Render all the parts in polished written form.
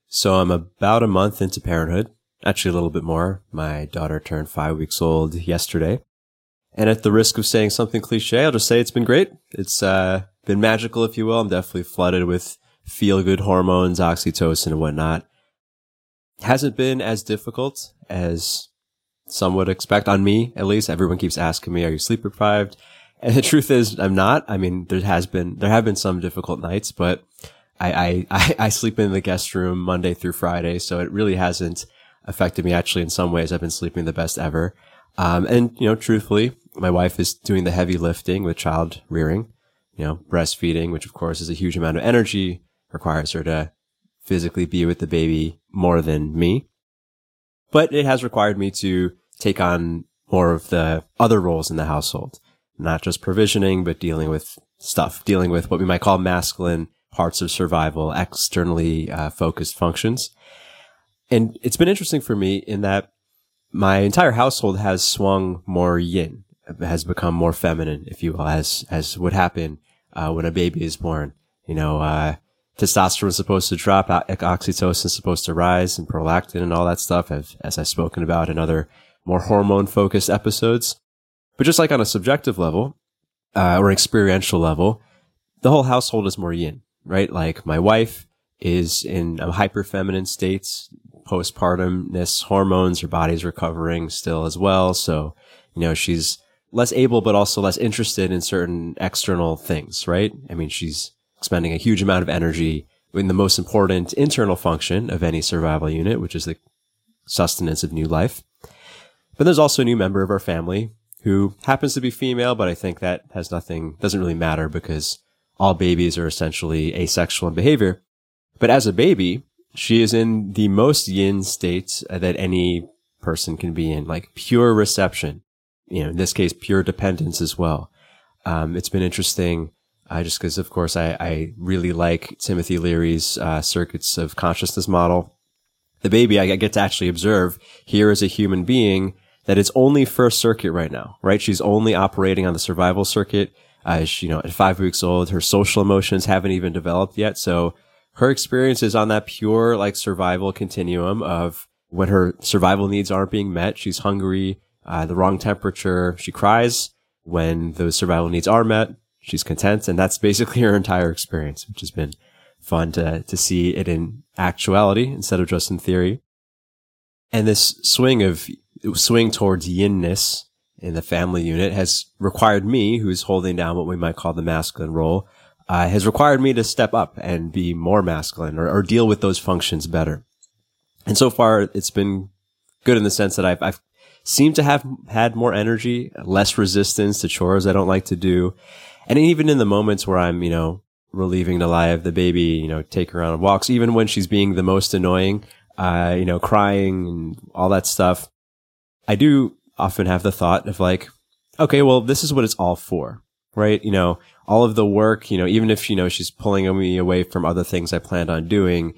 So I'm about a month into parenthood, actually a little bit more. My daughter turned 5 weeks old yesterday. And at the risk of saying something cliche, I'll just say it's been great. It's been magical, if you will. I'm definitely flooded with feel-good hormones, oxytocin and whatnot. Hasn't been as difficult as some would expect, on me at least. Everyone keeps asking me, are you sleep deprived? And the truth is, I'm not. I mean, there have been some difficult nights, but I sleep in the guest room Monday through Friday, so it really hasn't affected me. Actually, in some ways, I've been sleeping the best ever. And, truthfully, my wife is doing the heavy lifting with child rearing, breastfeeding, which of course is a huge amount of energy, requires her to physically be with the baby more than me. But it has required me to take on more of the other roles in the household, not just provisioning, but dealing with what we might call masculine parts of survival, externally focused functions. And it's been interesting for me in that my entire household has swung more yin, has become more feminine, if you will, as would happen when a baby is born. Testosterone is supposed to drop, oxytocin is supposed to rise, and prolactin and all that stuff, as I've spoken about in other more hormone-focused episodes. But just like on a subjective level, or experiential level, the whole household is more yin, right? Like my wife is in a hyper-feminine state, postpartumness, hormones, her body's recovering still as well. So, she's less able, but also less interested in certain external things, right? I mean, she's expending a huge amount of energy in the most important internal function of any survival unit, which is the sustenance of new life. But there's also a new member of our family who happens to be female, but I think that doesn't really matter because all babies are essentially asexual in behavior. But as a baby, she is in the most yin state that any person can be in, like pure reception, in this case, pure dependence as well. It's been interesting. Just because, of course, I really like Timothy Leary's circuits of consciousness model. The baby I get to actually observe here as a human being that it's only first circuit right now, right? She's only operating on the survival circuit. At 5 weeks old, her social emotions haven't even developed yet. So her experience is on that pure, survival continuum of when her survival needs aren't being met. She's hungry, the wrong temperature. She cries. When those survival needs are met, she's content, and that's basically her entire experience, which has been fun to see it in actuality instead of just in theory. And this swing towards yinness in the family unit has required me, who's holding down what we might call the masculine role, has required me to step up and be more masculine or deal with those functions better. And so far, it's been good in the sense that I've seemed to have had more energy, less resistance to chores I don't like to do. And even in the moments where I'm, relieving the lie of the baby, take her on walks, even when she's being the most annoying, crying and all that stuff, I do often have the thought of okay, well, this is what it's all for, right? All of the work, even if, she's pulling me away from other things I planned on doing,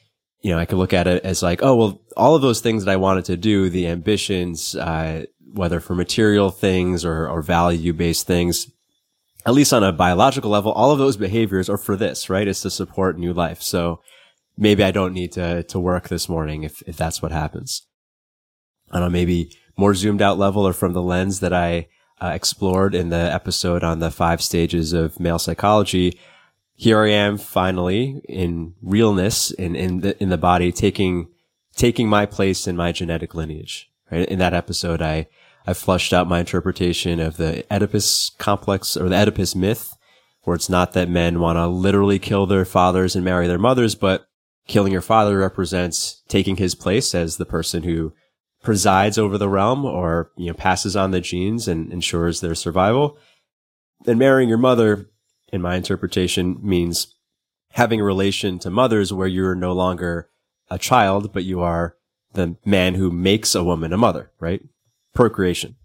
I could look at it as oh, well, all of those things that I wanted to do, the ambitions, whether for material things or value-based things, at least on a biological level, all of those behaviors are for this, right? It's to support new life. So maybe I don't need to work this morning if that's what happens. On a maybe more zoomed out level or from the lens that I explored in the episode on the 5 stages of male psychology, here I am finally in realness in the body, taking my place in my genetic lineage, right? In that episode, I flushed out my interpretation of the Oedipus complex or the Oedipus myth, where it's not that men want to literally kill their fathers and marry their mothers, but killing your father represents taking his place as the person who presides over the realm or, passes on the genes and ensures their survival. And marrying your mother, in my interpretation, means having a relation to mothers where you're no longer a child, but you are the man who makes a woman a mother, right? Procreation.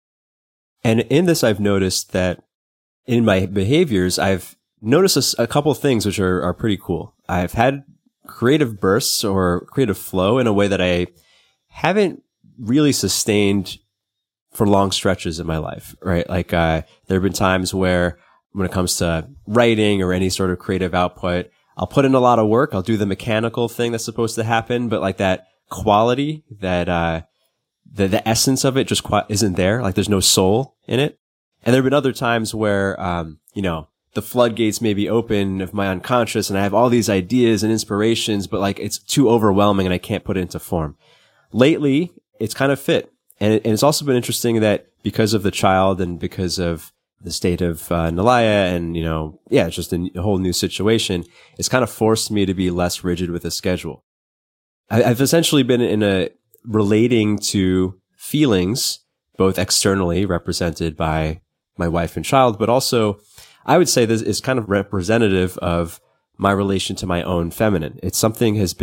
And in this, I've noticed that in my behaviors, I've noticed a couple of things which are pretty cool. I've had creative bursts or creative flow in a way that I haven't really sustained for long stretches in my life, right? There have been times where when it comes to writing or any sort of creative output, I'll put in a lot of work. I'll do the mechanical thing that's supposed to happen, but like that quality, that, the essence of it just isn't there. Like there's no soul in it. And there have been other times where, the floodgates may be open of my unconscious and I have all these ideas and inspirations, but like it's too overwhelming and I can't put it into form. Lately, it's kind of fit. And it's also been interesting that because of the child and because of the state of Nalaya and, it's just a whole new situation, it's kind of forced me to be less rigid with a schedule. I've essentially been relating to feelings, both externally represented by my wife and child, but also I would say this is kind of representative of my relation to my own feminine. Something has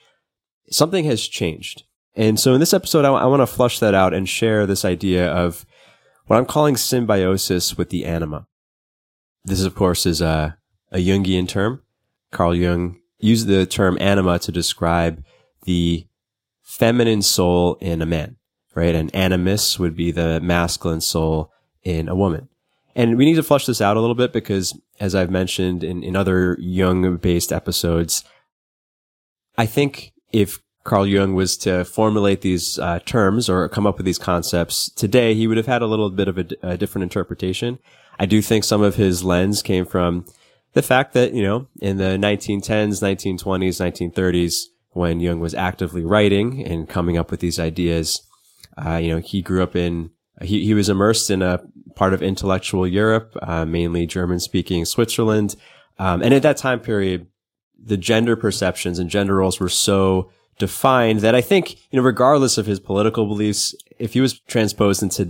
changed. And so in this episode, I want to flush that out and share this idea of what I'm calling symbiosis with the anima. This, of course, is a Jungian term. Carl Jung used the term anima to describe the feminine soul in a man, right? And animus would be the masculine soul in a woman. And we need to flush this out a little bit because, as I've mentioned in other Jung-based episodes, I think if Carl Jung was to formulate these terms or come up with these concepts today, he would have had a little bit of a different interpretation. I do think some of his lens came from the fact that, in the 1910s, 1920s, 1930s, when Jung was actively writing and coming up with these ideas, he grew up he was immersed in a part of intellectual Europe, mainly German-speaking Switzerland. And at that time period, the gender perceptions and gender roles were so defined that I think, regardless of his political beliefs, if he was transposed into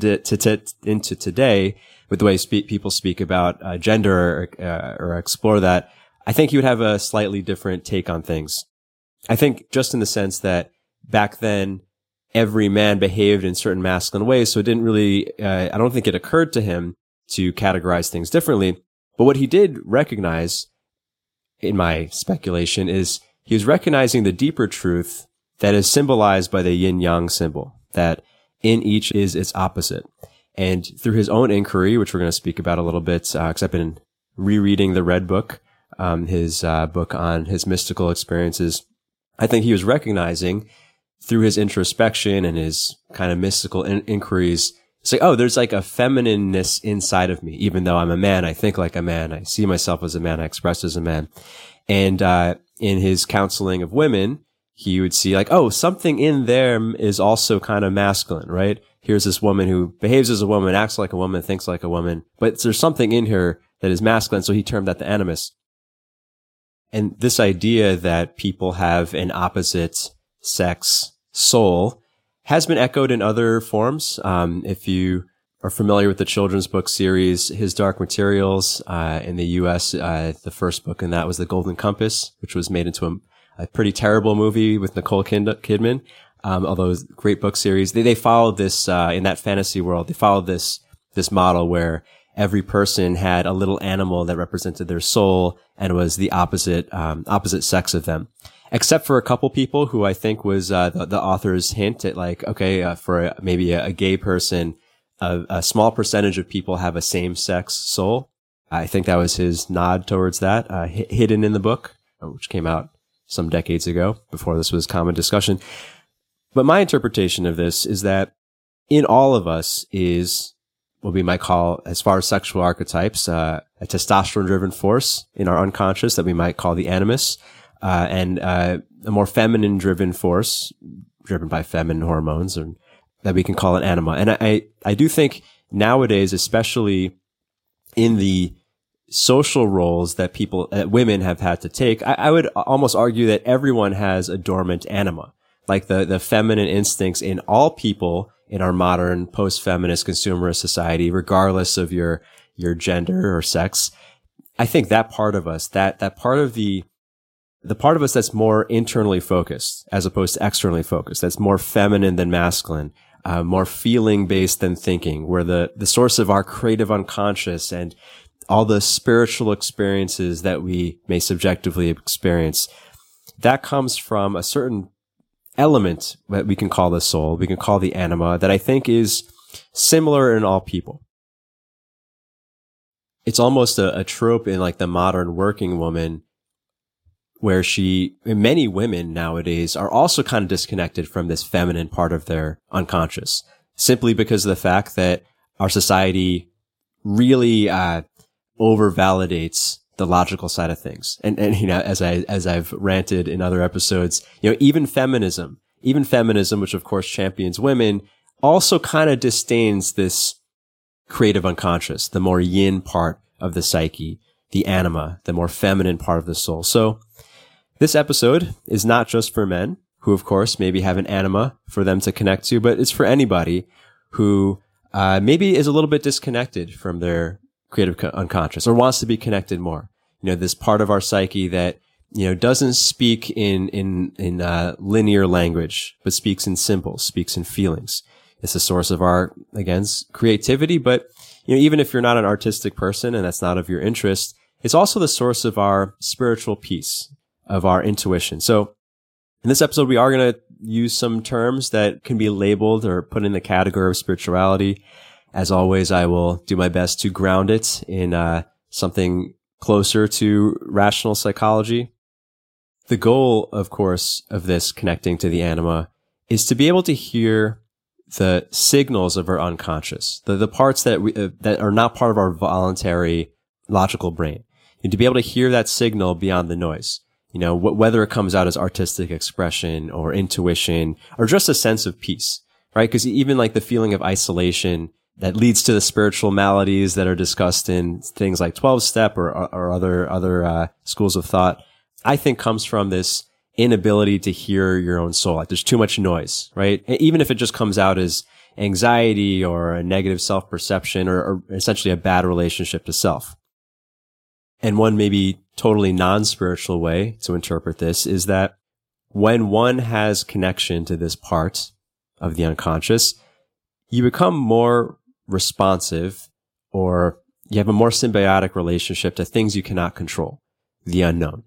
today with the way people speak about gender or explore that, I think he would have a slightly different take on things. I think just in the sense that back then, every man behaved in certain masculine ways, so it didn't really, I don't think it occurred to him to categorize things differently. But what he did recognize, in my speculation, is he was recognizing the deeper truth that is symbolized by the yin-yang symbol, that in each is its opposite. And through his own inquiry, which we're going to speak about a little bit, because I've been rereading the Red Book, his book on his mystical experiences, I think he was recognizing through his introspection and his kind of mystical inquiries, it's like, oh, there's like a feminineness inside of me. Even though I'm a man, I think like a man. I see myself as a man. I express as a man. And in his counseling of women, he would see like, oh, something in there is also kind of masculine, right? Here's this woman who behaves as a woman, acts like a woman, thinks like a woman, but there's something in her that is masculine. So he termed that the animus. And this idea that people have an opposite sex soul has been echoed in other forms. If you are familiar with the children's book series, His Dark Materials, in the US, the first book in that was The Golden Compass, which was made into a pretty terrible movie with Nicole Kidman. Although it was a great book series, they followed this, in that fantasy world, they followed this model where every person had a little animal that represented their soul and was the opposite sex of them. Except for a couple people who I think was the author's hint at like, okay, for maybe a gay person, a small percentage of people have a same-sex soul. I think that was his nod towards that, hidden in the book, which came out some decades ago before this was common discussion. But my interpretation of this is that in all of us is what we might call, as far as sexual archetypes, a testosterone-driven force in our unconscious that we might call the animus. And a more feminine-driven force, driven by feminine hormones, or that we can call an anima. And I do think nowadays, especially in the social roles that women have had to take, I would almost argue that everyone has a dormant anima. Like the feminine instincts in all people in our modern post-feminist consumerist society, regardless of your gender or sex. I think that part of us, that part of the part of us that's more internally focused as opposed to externally focused, that's more feminine than masculine, more feeling based than thinking, where the source of our creative unconscious and all the spiritual experiences that we may subjectively experience, that comes from a certain element that we can call the soul, we can call the anima, that I think is similar in all people. It's almost a trope in like the modern working woman where many women nowadays are also kind of disconnected from this feminine part of their unconscious, simply because of the fact that our society really over-validates the logical side of things. And as I've ranted in other episodes, even feminism, which of course champions women, also kind of disdains this creative unconscious, the more yin part of the psyche, the anima, the more feminine part of the soul. So this episode is not just for men who, of course, maybe have an anima for them to connect to, but it's for anybody who maybe is a little bit disconnected from their creative unconscious or wants to be connected more. This part of our psyche that, doesn't speak in linear language, but speaks in symbols, speaks in feelings. It's a source of our, again, creativity, but, even if you're not an artistic person and that's not of your interest, it's also the source of our spiritual peace, of our intuition. So in this episode, we are going to use some terms that can be labeled or put in the category of spirituality. As always, I will do my best to ground it in something closer to rational psychology. The goal, of course, of this connecting to the anima is to be able to hear the signals of our unconscious, the parts that that are not part of our voluntary logical brain, and to be able to hear that signal beyond the noise. Whether it comes out as artistic expression or intuition or just a sense of peace, right? Because even like the feeling of isolation that leads to the spiritual maladies that are discussed in things like 12-step or other schools of thought, I think comes from this inability to hear your own soul. Like there's too much noise, right? Even if it just comes out as anxiety or a negative self-perception or essentially a bad relationship to self. And one maybe totally non-spiritual way to interpret this is that when one has connection to this part of the unconscious, you become more responsive, or you have a more symbiotic relationship to things you cannot control, the unknown.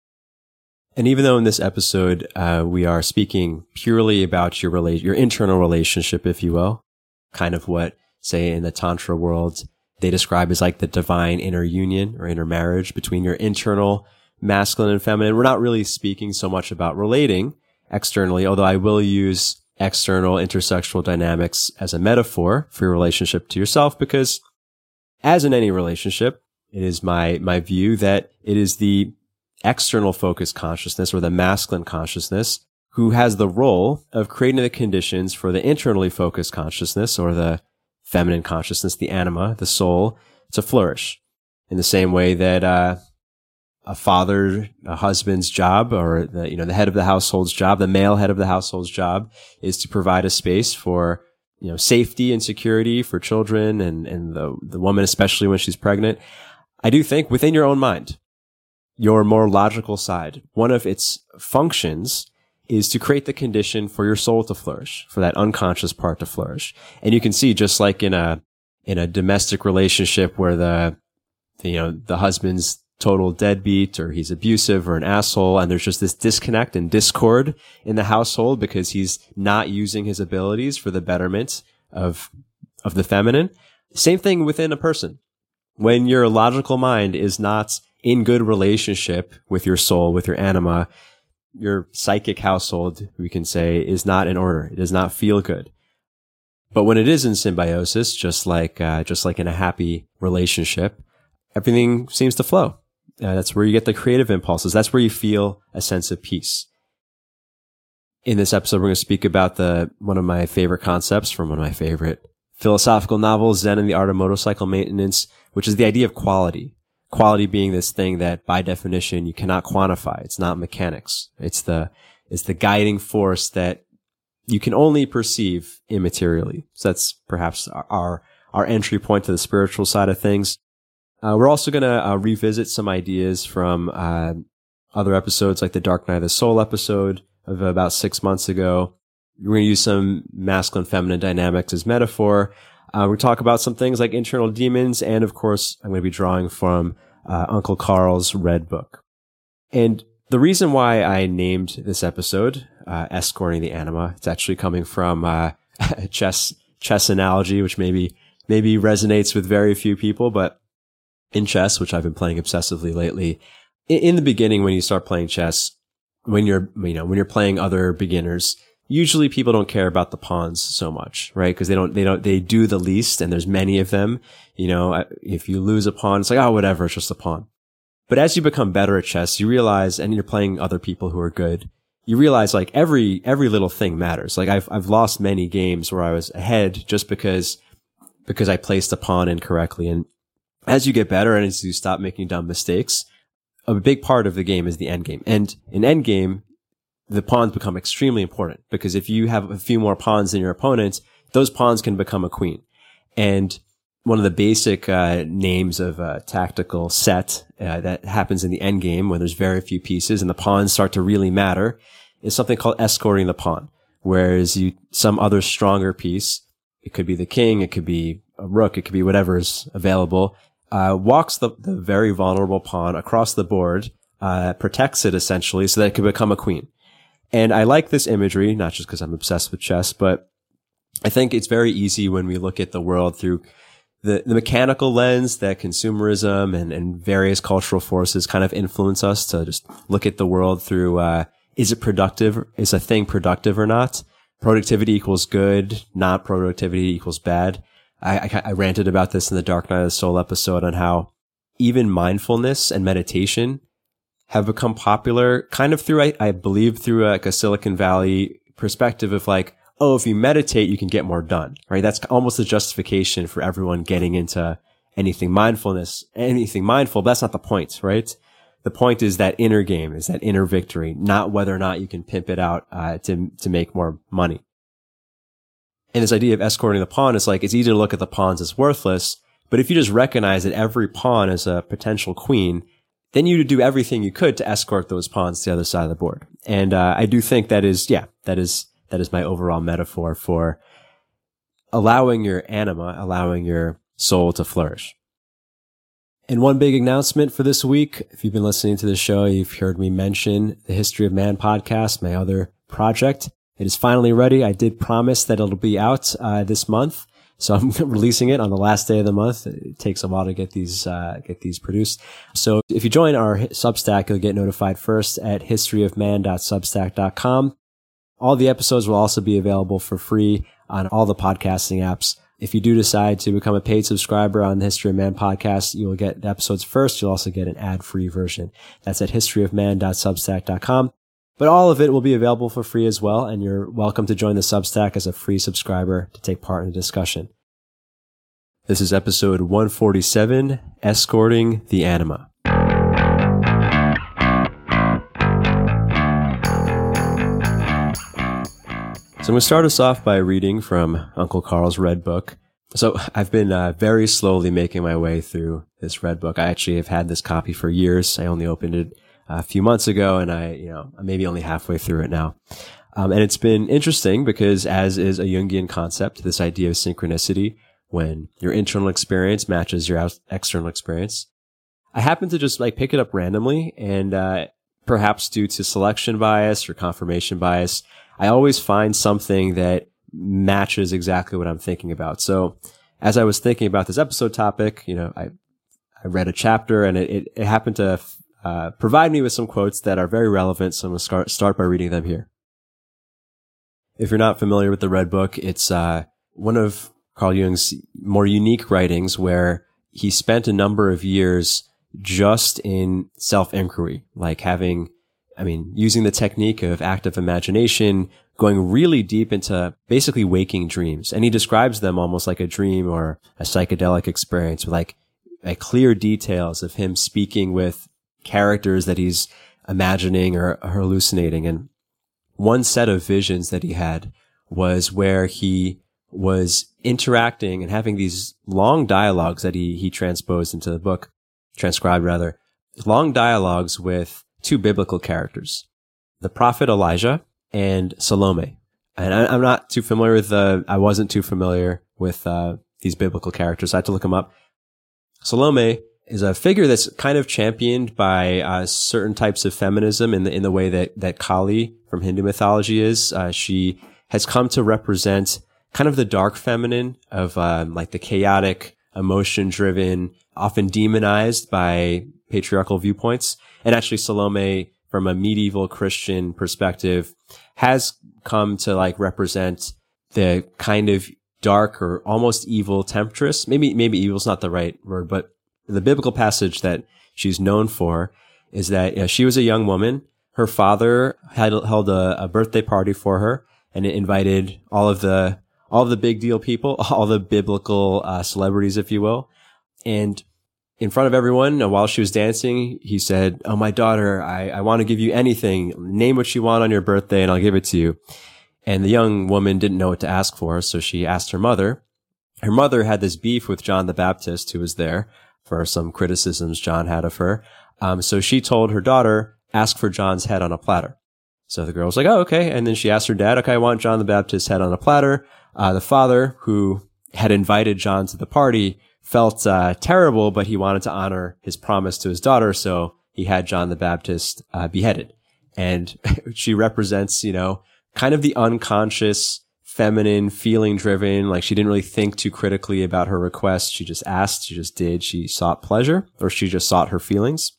And even though in this episode, we are speaking purely about your internal relationship, if you will, kind of what, say, in the Tantra world, they describe as like the divine inner union or inner marriage between your internal masculine and feminine. We're not really speaking so much about relating externally, although I will use external intersexual dynamics as a metaphor for your relationship to yourself, because as in any relationship, it is my view that it is the external focused consciousness or the masculine consciousness who has the role of creating the conditions for the internally focused consciousness or the feminine consciousness, the anima, the soul, to flourish. In the same way that a husband's job, or the head of the household's job, the male head of the household's job, is to provide a space for safety and security for children and the woman, especially when she's pregnant. I do think within your own mind, your more logical side, one of its functions is to create the condition for your soul to flourish, for that unconscious part to flourish. And you can see, just like in a domestic relationship where the husband's total deadbeat, or he's abusive or an asshole, and there's just this disconnect and discord in the household because he's not using his abilities for the betterment of the feminine. Same thing within a person. When your logical mind is not in good relationship with your soul, with your anima, your psychic household, we can say, is not in order. It does not feel good. But when it is in symbiosis, just like in a happy relationship, everything seems to flow. That's where you get the creative impulses. That's where you feel a sense of peace. In this episode, we're going to speak about one of my favorite concepts from one of my favorite philosophical novels, Zen and the Art of Motorcycle Maintenance, which is the idea of quality. Quality being this thing that, by definition, you cannot quantify. It's not mechanics. It's the guiding force that you can only perceive immaterially. So that's perhaps our entry point to the spiritual side of things. We're also going to revisit some ideas from other episodes, like the Dark Night of the Soul episode of about 6 months ago. We're going to use some masculine-feminine dynamics as metaphor. We'll talk about some things like internal demons, and of course, I'm going to be drawing from Uncle Carl's Red Book. And the reason why I named this episode Escorting the Anima, it's actually coming from a chess analogy, which maybe resonates with very few people, but in chess, which I've been playing obsessively lately, in the beginning, when you start playing chess, when you're playing other beginners, usually people don't care about the pawns so much, right? Because they do the least, and there's many of them. If you lose a pawn, it's like, oh, whatever, it's just a pawn. But as you become better at chess, you realize, and you're playing other people who are good, you realize like every little thing matters. Like I've lost many games where I was ahead just because I placed a pawn incorrectly. And as you get better and as you stop making dumb mistakes, a big part of the game is the end game. And in end game, the pawns become extremely important, because if you have a few more pawns than your opponent, those pawns can become a queen. And one of the basic names of a tactical set that happens in the end game when there's very few pieces and the pawns start to really matter is something called escorting the pawn. Whereas some other stronger piece, it could be the king, it could be a rook, it could be whatever is available, walks the very vulnerable pawn across the board, protects it essentially so that it can become a queen. And I like this imagery, not just because I'm obsessed with chess, but I think it's very easy when we look at the world through the mechanical lens that consumerism and various cultural forces kind of influence us to just look at the world through, is it productive? Is a thing productive or not? Productivity equals good, not productivity equals bad. I ranted about this in the Dark Night of the Soul episode on how even mindfulness and meditation have become popular kind of through, I believe, through like a Silicon Valley perspective of like, oh, if you meditate, you can get more done, right? That's almost a justification for everyone getting into anything mindful, but that's not the point, right? The point is that inner game, is that inner victory, not whether or not you can pimp it out, to make more money. And this idea of escorting the pawn is like, it's easy to look at the pawns as worthless, but if you just recognize that every pawn is a potential queen, then you do everything you could to escort those pawns to the other side of the board. And, I do think that is my overall metaphor for allowing your anima, allowing your soul to flourish. And one big announcement for this week, if you've been listening to the show, you've heard me mention the History of Man podcast, my other project. It is finally ready. I did promise that it'll be out this month, so I'm releasing it on the last day of the month. It takes a while to get these produced. So if you join our Substack, you'll get notified first at historyofman.substack.com. All the episodes will also be available for free on all the podcasting apps. If you do decide to become a paid subscriber on the History of Man podcast, you will get the episodes first. You'll also get an ad-free version. That's at historyofman.substack.com. But all of it will be available for free as well, and you're welcome to join the Substack as a free subscriber to take part in the discussion. This is episode 147, Escorting the Anima. So I'm going to start us off by reading from Uncle Carl's Red Book. So I've been very slowly making my way through this Red Book. I actually have had this copy for years. I only opened it a few months ago, and I'm maybe only halfway through it now. And it's been interesting because, as is a Jungian concept, this idea of synchronicity, when your internal experience matches your external experience. I happened to just pick it up randomly, and perhaps due to selection bias or confirmation bias, I always find something that matches exactly what I'm thinking about. So as I was thinking about this episode topic, I read a chapter, and it happened to provide me with some quotes that are very relevant. So I'm going to start by reading them here. If you're not familiar with the Red Book, it's one of Carl Jung's more unique writings where he spent a number of years just in self-inquiry, using the technique of active imagination, going really deep into basically waking dreams. And he describes them almost like a dream or a psychedelic experience with clear details of him speaking with characters that he's imagining or hallucinating. And one set of visions that he had was where he was interacting and having these long dialogues that he transcribed long dialogues with two biblical characters, the prophet Elijah and Salome. And I'm not too familiar with I wasn't too familiar with these biblical characters. I had to look them up. Salome is a figure that's kind of championed by certain types of feminism in the way that Kali from Hindu mythology is. She has come to represent kind of the dark feminine of the chaotic, emotion-driven, often demonized by patriarchal viewpoints. And actually Salome, from a medieval Christian perspective, has come to like represent the kind of dark or almost evil temptress. Maybe evil's not the right word, but the biblical passage that she's known for is that she was a young woman. Her father had held a birthday party for her, and it invited all of the big deal people, all the biblical celebrities, if you will. And in front of everyone, while she was dancing, he said, "Oh, my daughter, I want to give you anything. Name what you want on your birthday and I'll give it to you." And the young woman didn't know what to ask for, so she asked her mother. Her mother had this beef with John the Baptist, who was there, for some criticisms John had of her. So she told her daughter, "Ask for John's head on a platter." So the girl was like, "Oh, okay." And then she asked her dad, "Okay, I want John the Baptist's head on a platter." The father, who had invited John to the party, felt terrible, but he wanted to honor his promise to his daughter, so he had John the Baptist beheaded. And she represents, kind of the unconscious, feminine, feeling-driven, like she didn't really think too critically about her request. She just asked, she just did, she sought pleasure, or she just sought her feelings.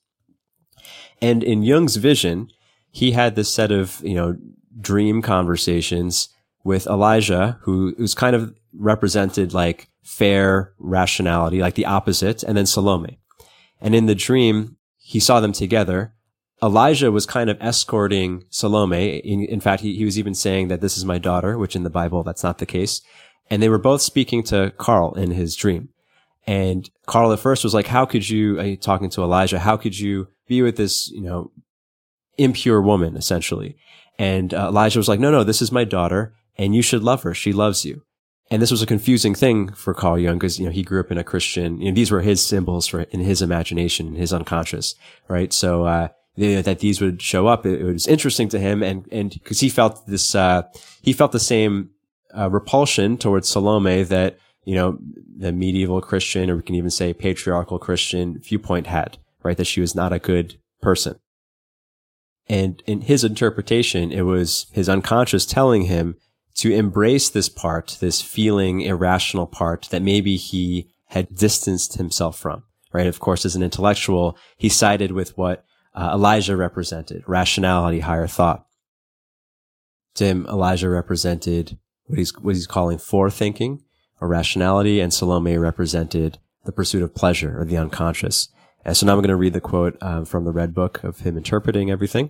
And in Jung's vision, he had this set of, dream conversations with Elijah, who's kind of represented like fair rationality, like the opposite, and then Salome. And in the dream, he saw them together. Elijah was kind of escorting Salome. In fact, he was even saying that this is my daughter, which in the Bible, that's not the case. And they were both speaking to Carl in his dream. And Carl at first was like, talking to Elijah, how could you be with this, impure woman, essentially? And Elijah was like, no, this is my daughter, and you should love her. She loves you. And this was a confusing thing for Carl Jung because, he grew up in a Christian, these were his symbols in his imagination, in his unconscious, right? So, that these would show up, it was interesting to him. And because he felt this, he felt the same, repulsion towards Salome that, the medieval Christian, or we can even say patriarchal Christian viewpoint had, right? That she was not a good person. And in his interpretation, it was his unconscious telling him to embrace this part, this feeling irrational part that maybe he had distanced himself from, right? Of course, as an intellectual, he sided with what Elijah represented, rationality, higher thought. To him, Elijah represented what he's calling forethinking or rationality, and Salome represented the pursuit of pleasure or the unconscious. And so now I'm going to read the quote from the Red Book of him interpreting everything.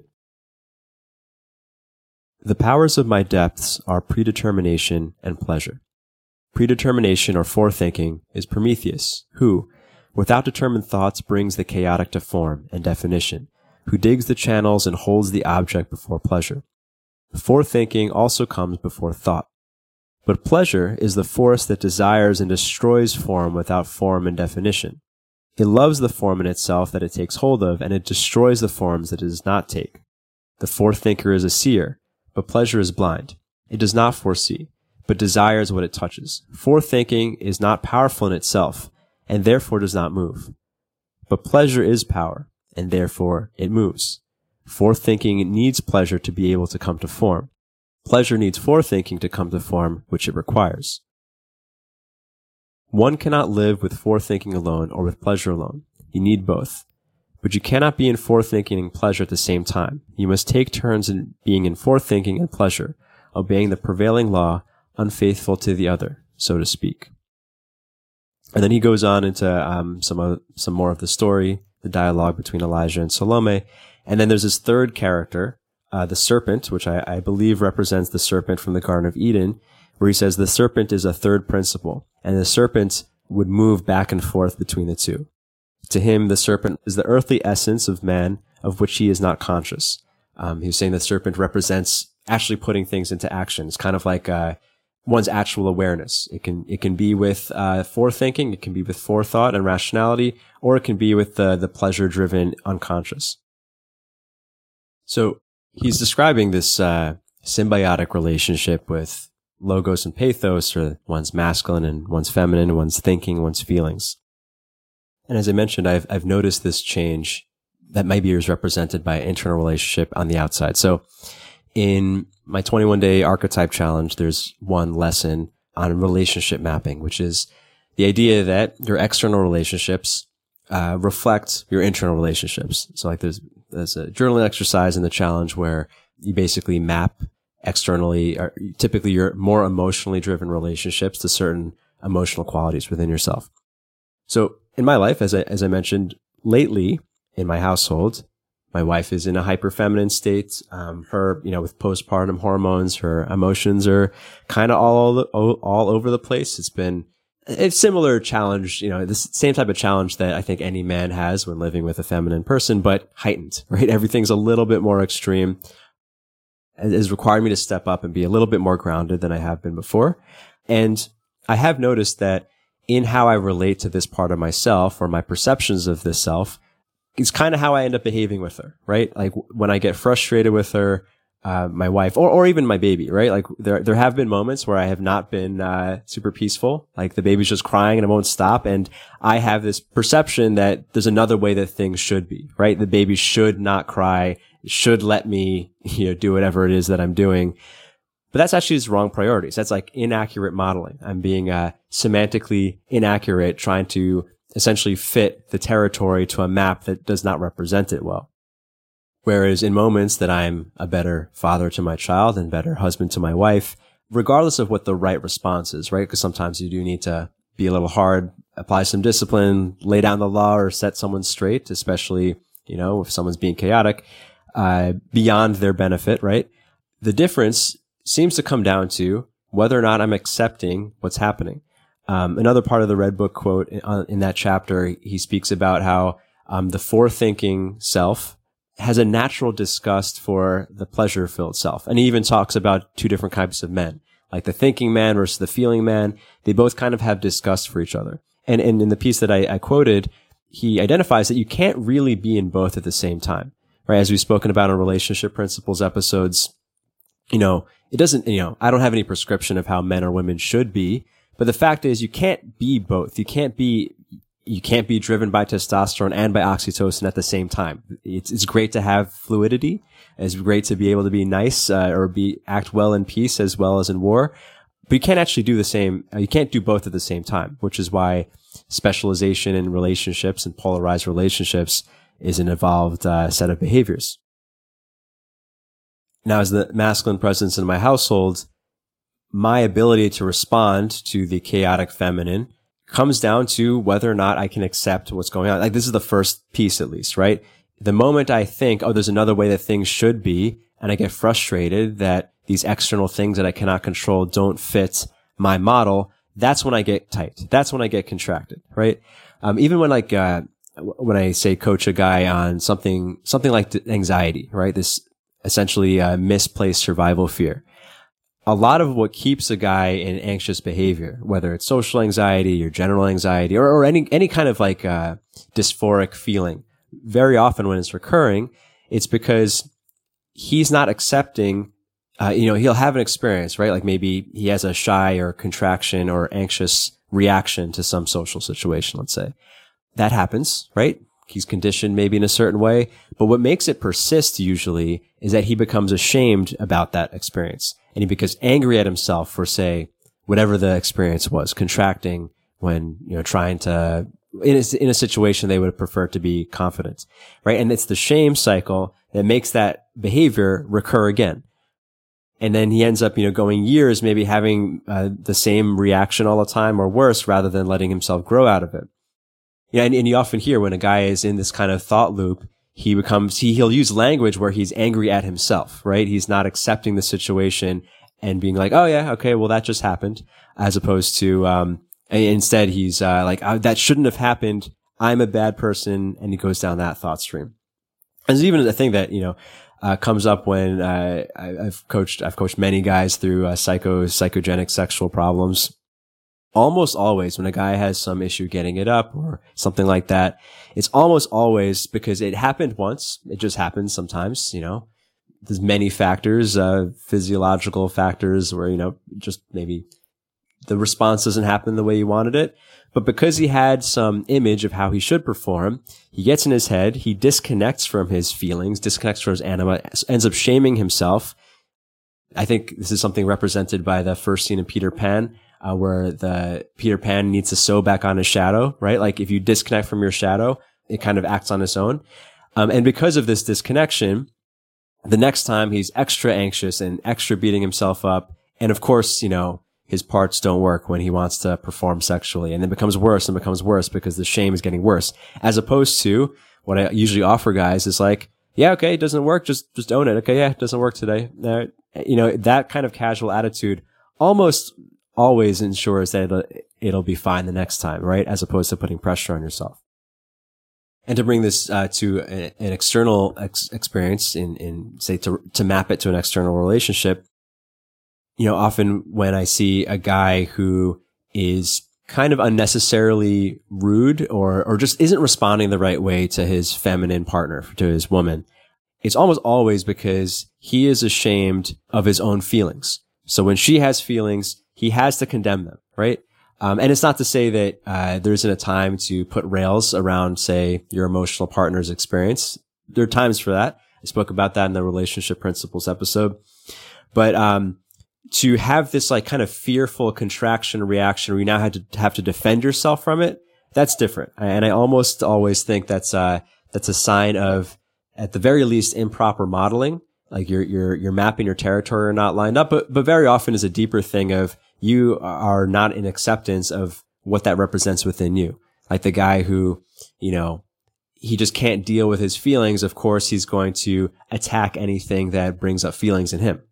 "The powers of my depths are predetermination and pleasure. Predetermination or forethinking is Prometheus, who, without determined thoughts, brings the chaotic to form and definition, who digs the channels and holds the object before pleasure. Forethinking also comes before thought. But pleasure is the force that desires and destroys form without form and definition. It loves the form in itself that it takes hold of, and it destroys the forms that it does not take. The forethinker is a seer, but pleasure is blind. It does not foresee, but desires what it touches. Forethinking is not powerful in itself, and therefore does not move. But pleasure is power, and therefore it moves. Forethinking needs pleasure to be able to come to form. Pleasure needs forethinking to come to form, which it requires. One cannot live with forethinking alone or with pleasure alone. You need both. But you cannot be in forethinking and pleasure at the same time. You must take turns in being in forethinking and pleasure, obeying the prevailing law, unfaithful to the other, so to speak." And then he goes on into some more of the story, the dialogue between Elijah and Salome. And then there's this third character, the serpent, which I believe represents the serpent from the Garden of Eden, where he says the serpent is a third principle, and the serpent would move back and forth between the two. To him, the serpent is the earthly essence of man, of which he is not conscious. He was saying the serpent represents actually putting things into action. It's kind of like one's actual awareness. It can be with forethinking, it can be with forethought and rationality, or it can be with the pleasure-driven unconscious. So he's describing this symbiotic relationship with logos and pathos, or one's masculine and one's feminine, one's thinking, one's feelings. And as I mentioned, I've noticed this change that maybe is represented by an internal relationship on the outside. So in my 21-day archetype challenge, there's one lesson on relationship mapping, which is the idea that your external relationships reflect your internal relationships. So like there's a journaling exercise in the challenge where you basically map externally, or typically your more emotionally driven relationships to certain emotional qualities within yourself. So in my life, as I mentioned, lately in my household, my wife is in a hyper feminine state. Her, with postpartum hormones, her emotions are kind of all over the place. It's similar challenge, the same type of challenge that I think any man has when living with a feminine person, but heightened, right? Everything's a little bit more extreme. It has required me to step up and be a little bit more grounded than I have been before. And I have noticed that in how I relate to this part of myself or my perceptions of this self, it's kind of how I end up behaving with her, right? Like when I get frustrated with her, my wife, or even my baby, right? Like there have been moments where I have not been super peaceful. Like the baby's just crying and it won't stop. And I have this perception that there's another way that things should be, right? The baby should not cry, should let me, do whatever it is that I'm doing. But that's actually just wrong priorities. That's like inaccurate modeling. I'm being semantically inaccurate, trying to essentially fit the territory to a map that does not represent it well. Whereas in moments that I'm a better father to my child and better husband to my wife, regardless of what the right response is, right? Because sometimes you do need to be a little hard, apply some discipline, lay down the law, or set someone straight, especially, if someone's being chaotic, beyond their benefit, right? The difference seems to come down to whether or not I'm accepting what's happening. Another part of the Red Book quote in that chapter, he speaks about how the forethinking self has a natural disgust for the pleasure-filled self. And he even talks about two different types of men, like the thinking man versus the feeling man. They both kind of have disgust for each other. And in the piece that I quoted, he identifies that you can't really be in both at the same time, right? As we've spoken about in relationship principles episodes, it doesn't, I don't have any prescription of how men or women should be. But the fact is, you can't be both. You can't be driven by testosterone and by oxytocin at the same time. It's great to have fluidity. It's great to be able to be nice, or act well in peace as well as in war. But you can't actually do the same. You can't do both at the same time, which is why specialization in relationships and polarized relationships is an evolved set of behaviors. Now, as the masculine presence in my household, my ability to respond to the chaotic feminine comes down to whether or not I can accept what's going on. Like this is the first piece, at least, right? The moment I think, there's another way that things should be, and I get frustrated that these external things that I cannot control don't fit my model, that's when I get tight. That's when I get contracted, right? Even when when I say coach a guy on something like anxiety, right? This essentially misplaced survival fear. A lot of what keeps a guy in anxious behavior, whether it's social anxiety or general anxiety or any kind of dysphoric feeling, very often when it's recurring, it's because he's not accepting, he'll have an experience, right? Like maybe he has a shy or contraction or anxious reaction to some social situation, let's say. That happens, right? He's conditioned maybe in a certain way, but what makes it persist usually is that he becomes ashamed about that experience. And he becomes angry at himself for, say, whatever the experience was, contracting when, trying to, in a situation they would have preferred to be confident, right? And it's the shame cycle that makes that behavior recur again. And then he ends up, going years, maybe having the same reaction all the time or worse, rather than letting himself grow out of it. And you often hear when a guy is in this kind of thought loop, he'll use language where he's angry at himself, right? He's not accepting the situation and being like, oh yeah, okay, well that just happened, as opposed to, instead he's, that shouldn't have happened. I'm a bad person. And he goes down that thought stream. And there's even a thing that, comes up when, I've coached many guys through, psychogenic sexual problems. Almost always when a guy has some issue getting it up or something like that, it's almost always because it happened once. It just happens sometimes, there's many factors, physiological factors where, just maybe the response doesn't happen the way you wanted it. But because he had some image of how he should perform, he gets in his head, he disconnects from his feelings, disconnects from his anima, ends up shaming himself. I think this is something represented by the first scene in Peter Pan. where the Peter Pan needs to sew back on his shadow, right? Like if you disconnect from your shadow, it kind of acts on its own. And because of this disconnection, the next time he's extra anxious and extra beating himself up. And of course, his parts don't work when he wants to perform sexually, and it becomes worse and becomes worse because the shame is getting worse. As opposed to what I usually offer guys is like, yeah, okay, it doesn't work. Just own it. Okay. Yeah, it doesn't work today. That kind of casual attitude almost always ensures that it'll be fine the next time, right? As opposed to putting pressure on yourself. And to bring this to an external experience say to map it to an external relationship, often when I see a guy who is kind of unnecessarily rude or just isn't responding the right way to his feminine partner, to his woman, it's almost always because he is ashamed of his own feelings. So when she has feelings, he has to condemn them, right? And it's not to say that there isn't a time to put rails around, say, your emotional partner's experience. There are times for that. I spoke about that in the Relationship Principles episode. But to have this like kind of fearful contraction reaction where you now have to defend yourself from it, that's different. And I almost always think that's a sign of, at the very least, improper modeling. Like you're mapping your territory or not lined up, but very often is a deeper thing of you are not in acceptance of what that represents within you. Like the guy who, he just can't deal with his feelings. Of course, he's going to attack anything that brings up feelings in him.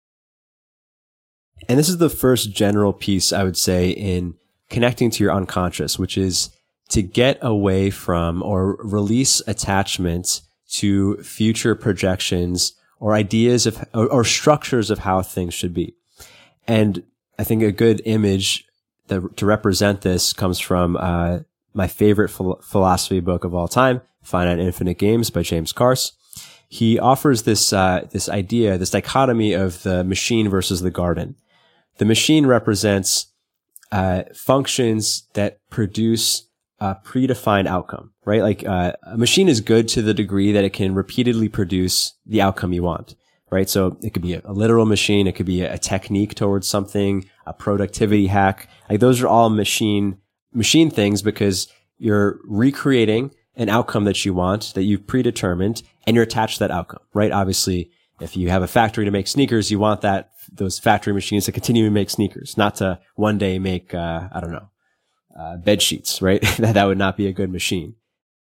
And this is the first general piece I would say in connecting to your unconscious, which is to get away from or release attachment to future projections or ideas of or structures of how things should be. And I think a good image to represent this comes from my favorite philosophy book of all time, Finite and Infinite Games by James Carse. He offers this idea, this dichotomy of the machine versus the garden. The machine represents functions that produce a predefined outcome, right? Like a machine is good to the degree that it can repeatedly produce the outcome you want, right? So it could be a literal machine, it could be a technique towards something, a productivity hack. Like those are all machine things because you're recreating an outcome that you want, that you've predetermined, and you're attached to that outcome, right? Obviously, if you have a factory to make sneakers, you want those factory machines to continue to make sneakers, not to one day make, bed sheets, right? That would not be a good machine.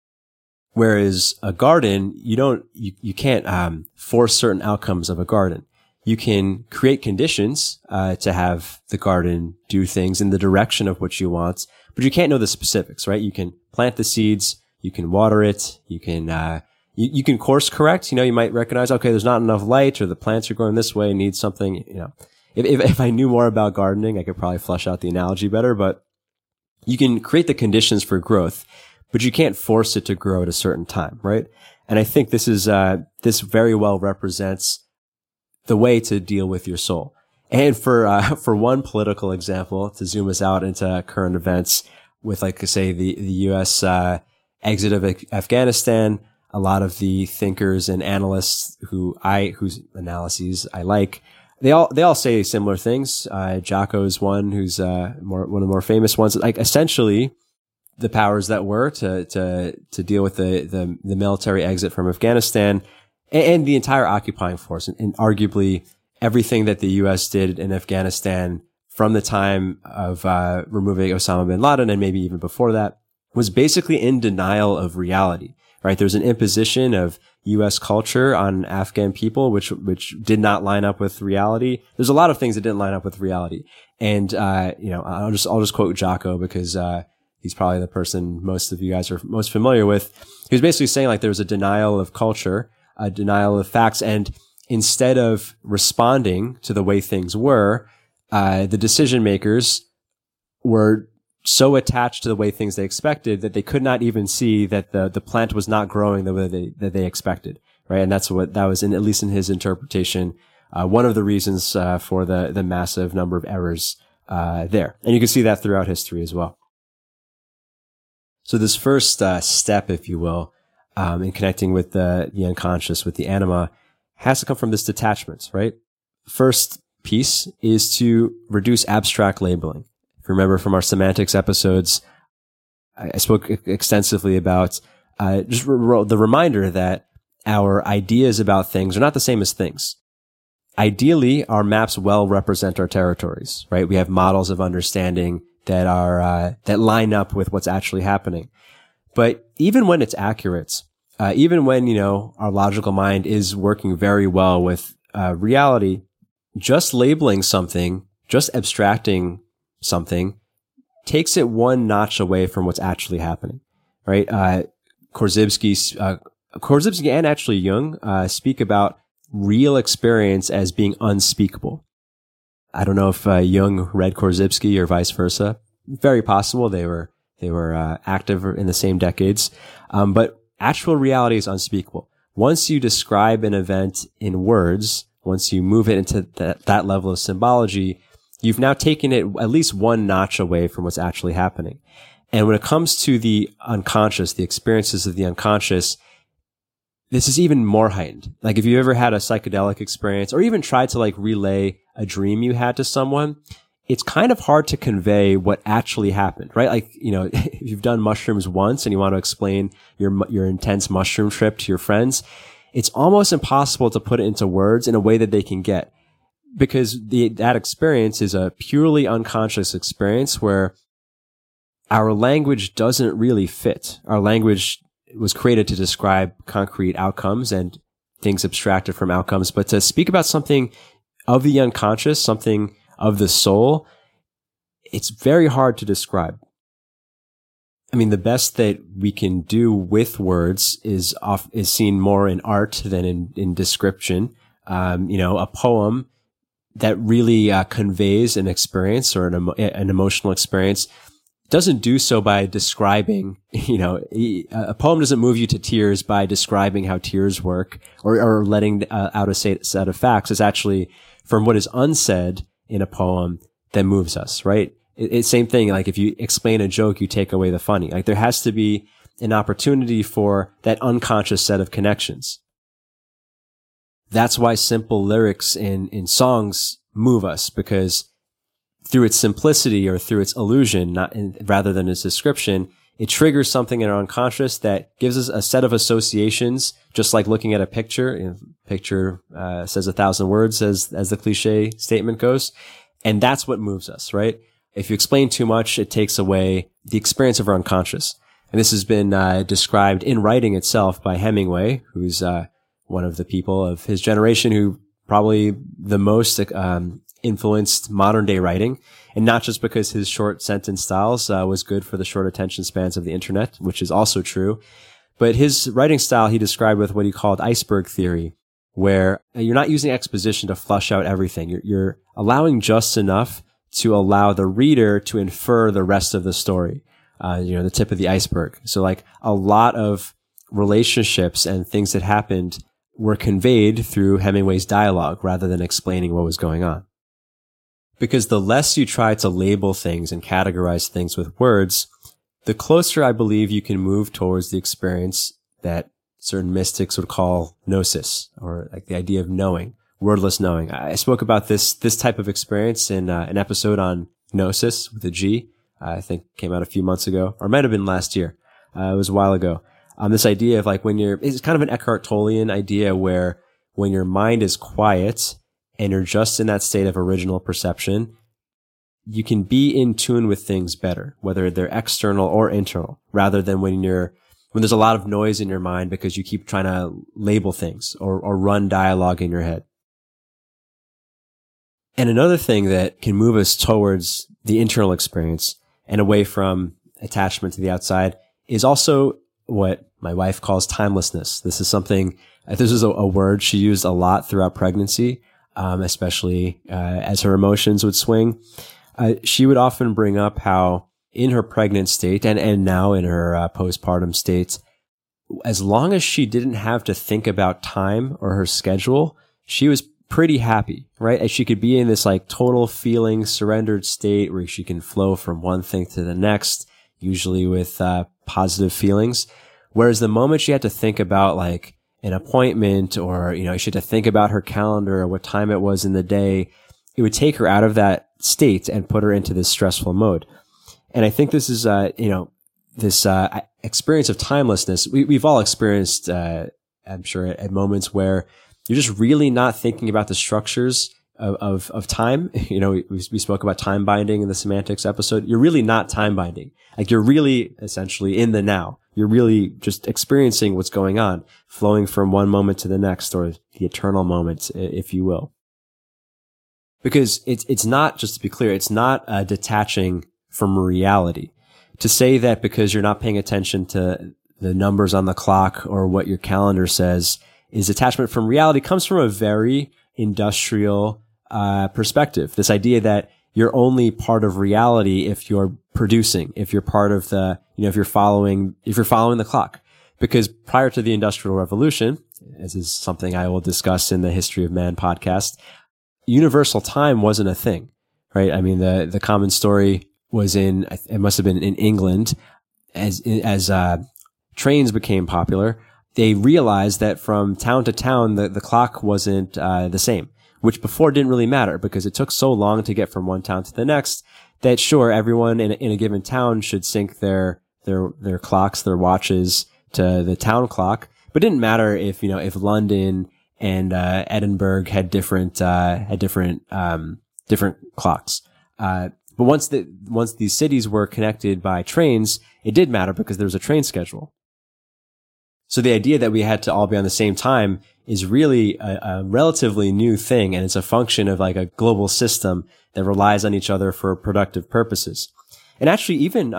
Whereas a garden, you can't, force certain outcomes of a garden. You can create conditions, to have the garden do things in the direction of what you want, but you can't know the specifics, right? You can plant the seeds, you can water it, you can, you can course correct. You might recognize, okay, there's not enough light or the plants are growing this way, need something, If I knew more about gardening, I could probably flesh out the analogy better, but you can create the conditions for growth, but you can't force it to grow at a certain time, right? And I think this very well represents the way to deal with your soul. And for one political example, to zoom us out into current events with, like, say, the U.S. Exit of Afghanistan, a lot of the thinkers and analysts whose analyses I like, they all say similar things. Jocko is one who's one of the more famous ones. Like essentially, the powers that were to deal with the military exit from Afghanistan and the entire occupying force, and arguably everything that the U.S. did in Afghanistan from the time of removing Osama bin Laden and maybe even before that was basically in denial of reality. Right? There's an imposition of U.S. culture on Afghan people, which did not line up with reality. There's a lot of things that didn't line up with reality. And, I'll just quote Jocko because, he's probably the person most of you guys are most familiar with. He was basically saying like there was a denial of culture, a denial of facts. And instead of responding to the way things were, the decision makers were so attached to the way things they expected that they could not even see that the plant was not growing the way that they expected, right? And that was at least in his interpretation, one of the reasons for the massive number of errors there. And you can see that throughout history as well. So this first step, if you will, in connecting with the unconscious, with the anima, has to come from this detachment, right? First piece is to reduce abstract labeling. If you remember from our semantics episodes, I spoke extensively about just the reminder that our ideas about things are not the same as things. Ideally, our maps well represent our territories, right? We have models of understanding that are that line up with what's actually happening. But even when it's accurate, even when, our logical mind is working very well with reality, just labeling something, just abstracting something takes it one notch away from what's actually happening, right? Korzybski and actually Jung speak about real experience as being unspeakable. I don't know if Jung read Korzybski or vice versa. Very possible. They were active in the same decades. But actual reality is unspeakable. Once you describe an event in words, once you move it into that level of symbology, you've now taken it at least one notch away from what's actually happening. And when it comes to the unconscious, the experiences of the unconscious, this is even more heightened. Like if you ever had a psychedelic experience or even tried to relay a dream you had to someone, it's kind of hard to convey what actually happened, right? Like, if you've done mushrooms once and you want to explain your intense mushroom trip to your friends, it's almost impossible to put it into words in a way that they can get. Because that experience is a purely unconscious experience where our language doesn't really fit. Our language was created to describe concrete outcomes and things abstracted from outcomes, but to speak about something of the unconscious, something of the soul, it's very hard to describe. I mean, the best that we can do with words is seen more in art than in description. A poem that really conveys an experience or an emotional experience doesn't do so by describing, a poem doesn't move you to tears by describing how tears work or letting out a set of facts. It's actually from what is unsaid in a poem that moves us, right? It's same thing. Like if you explain a joke, you take away the funny. Like there has to be an opportunity for that unconscious set of connections. That's why simple lyrics in songs move us, because through its simplicity or through its illusion, rather than its description, it triggers something in our unconscious that gives us a set of associations, just like looking at a picture. Picture says 1,000 words, as the cliche statement goes. And that's what moves us, right? If you explain too much, it takes away the experience of our unconscious. And this has been described in writing itself by Hemingway, who's one of the people of his generation who probably the most influenced modern day writing. And not just because his short sentence styles was good for the short attention spans of the internet, which is also true, but his writing style he described with what he called iceberg theory, where you're not using exposition to flush out everything. You're allowing just enough to allow the reader to infer the rest of the story, the tip of the iceberg. So like a lot of relationships and things that happened were conveyed through Hemingway's dialogue rather than explaining what was going on. Because the less you try to label things and categorize things with words, the closer I believe you can move towards the experience that certain mystics would call gnosis, or like the idea of knowing, wordless knowing. I spoke about this type of experience in an episode on gnosis with a G. I think came out a few months ago, or it might have been last year. It was a while ago. This idea of like it's kind of an Eckhart Tollean idea where when your mind is quiet and you're just in that state of original perception, you can be in tune with things better, whether they're external or internal, rather than when there's a lot of noise in your mind because you keep trying to label things or run dialogue in your head. And another thing that can move us towards the internal experience and away from attachment to the outside is also what my wife calls timelessness. This is a word she used a lot throughout pregnancy, especially as her emotions would swing. She would often bring up how in her pregnant state and now in her postpartum state, as long as she didn't have to think about time or her schedule, she was pretty happy, right? And she could be in this like total feeling surrendered state where she can flow from one thing to the next, usually with positive feelings. Whereas the moment she had to think about like an appointment or, she had to think about her calendar or what time it was in the day, it would take her out of that state and put her into this stressful mode. And I think this is, this experience of timelessness. We've all experienced, I'm sure, at moments where you're just really not thinking about the structures of time. We spoke about time binding in the semantics episode. You're really not time binding. Like, you're really essentially in the now. You're really just experiencing what's going on, flowing from one moment to the next, or the eternal moment, if you will. Because it's not, just to be clear, it's not detaching from reality. To say that because you're not paying attention to the numbers on the clock or what your calendar says is detachment from reality comes from a very industrial perspective. This idea that you're only part of reality if you're producing, if you're part of the, if you're following the clock. Because prior to the Industrial Revolution, as is something I will discuss in the History of Man podcast, universal time wasn't a thing, right? I mean, the common story was it must have been in England, as trains became popular, they realized that from town to town, the clock wasn't the same, which before didn't really matter because it took so long to get from one town to the next that sure, everyone in a given town should sync their clocks, their watches to the town clock, but it didn't matter if London and Edinburgh had different clocks. But once these cities were connected by trains, it did matter because there was a train schedule. So the idea that we had to all be on the same time is really a relatively new thing, and it's a function of like a global system that relies on each other for productive purposes. And actually, even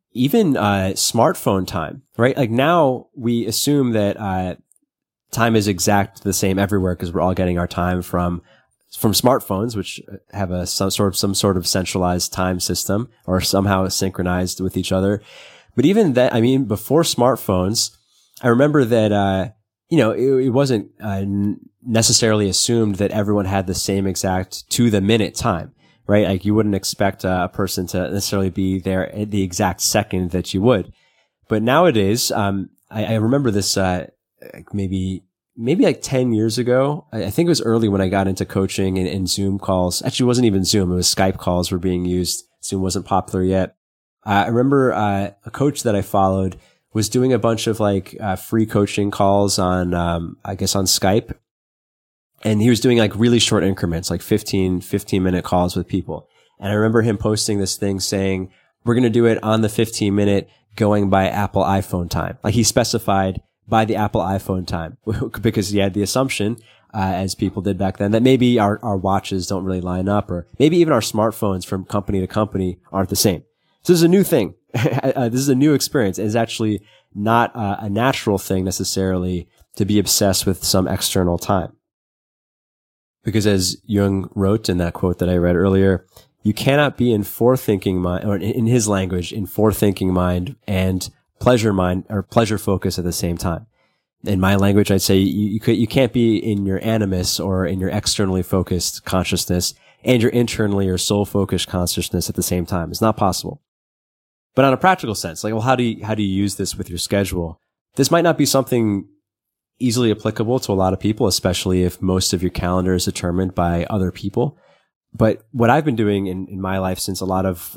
smartphone time, right? Like now we assume that time is exact the same everywhere because we're all getting our time from smartphones, which have some sort of centralized time system or somehow synchronized with each other. But even that, I mean, before smartphones, I remember that, it wasn't necessarily assumed that everyone had the same exact to the minute time, right? Like you wouldn't expect a person to necessarily be there at the exact second that you would. But nowadays, I remember this, maybe like 10 years ago. I think it was early when I got into coaching and Zoom calls. Actually, it wasn't even Zoom. It was Skype calls were being used. Zoom wasn't popular yet. I remember, a coach that I followed was doing a bunch of like, free coaching calls on, on Skype. And he was doing like really short increments, like 15-minute calls with people. And I remember him posting this thing saying, we're going to do it on the 15-minute going by Apple iPhone time. Like he specified by the Apple iPhone time because he had the assumption, as people did back then, that maybe our watches don't really line up, or maybe even our smartphones from company to company aren't the same. So this is a new thing. This is a new experience. It's actually not a natural thing necessarily to be obsessed with some external time. Because as Jung wrote in that quote that I read earlier, you cannot be in forethinking mind, or in his language, in forethinking mind and pleasure mind or pleasure focus at the same time. In my language, I'd say you can't be in your animus or in your externally focused consciousness and your internally or soul focused consciousness at the same time. It's not possible. But on a practical sense, like, well, how do you use this with your schedule? This might not be something easily applicable to a lot of people, especially if most of your calendar is determined by other people. But what I've been doing in my life since a lot of,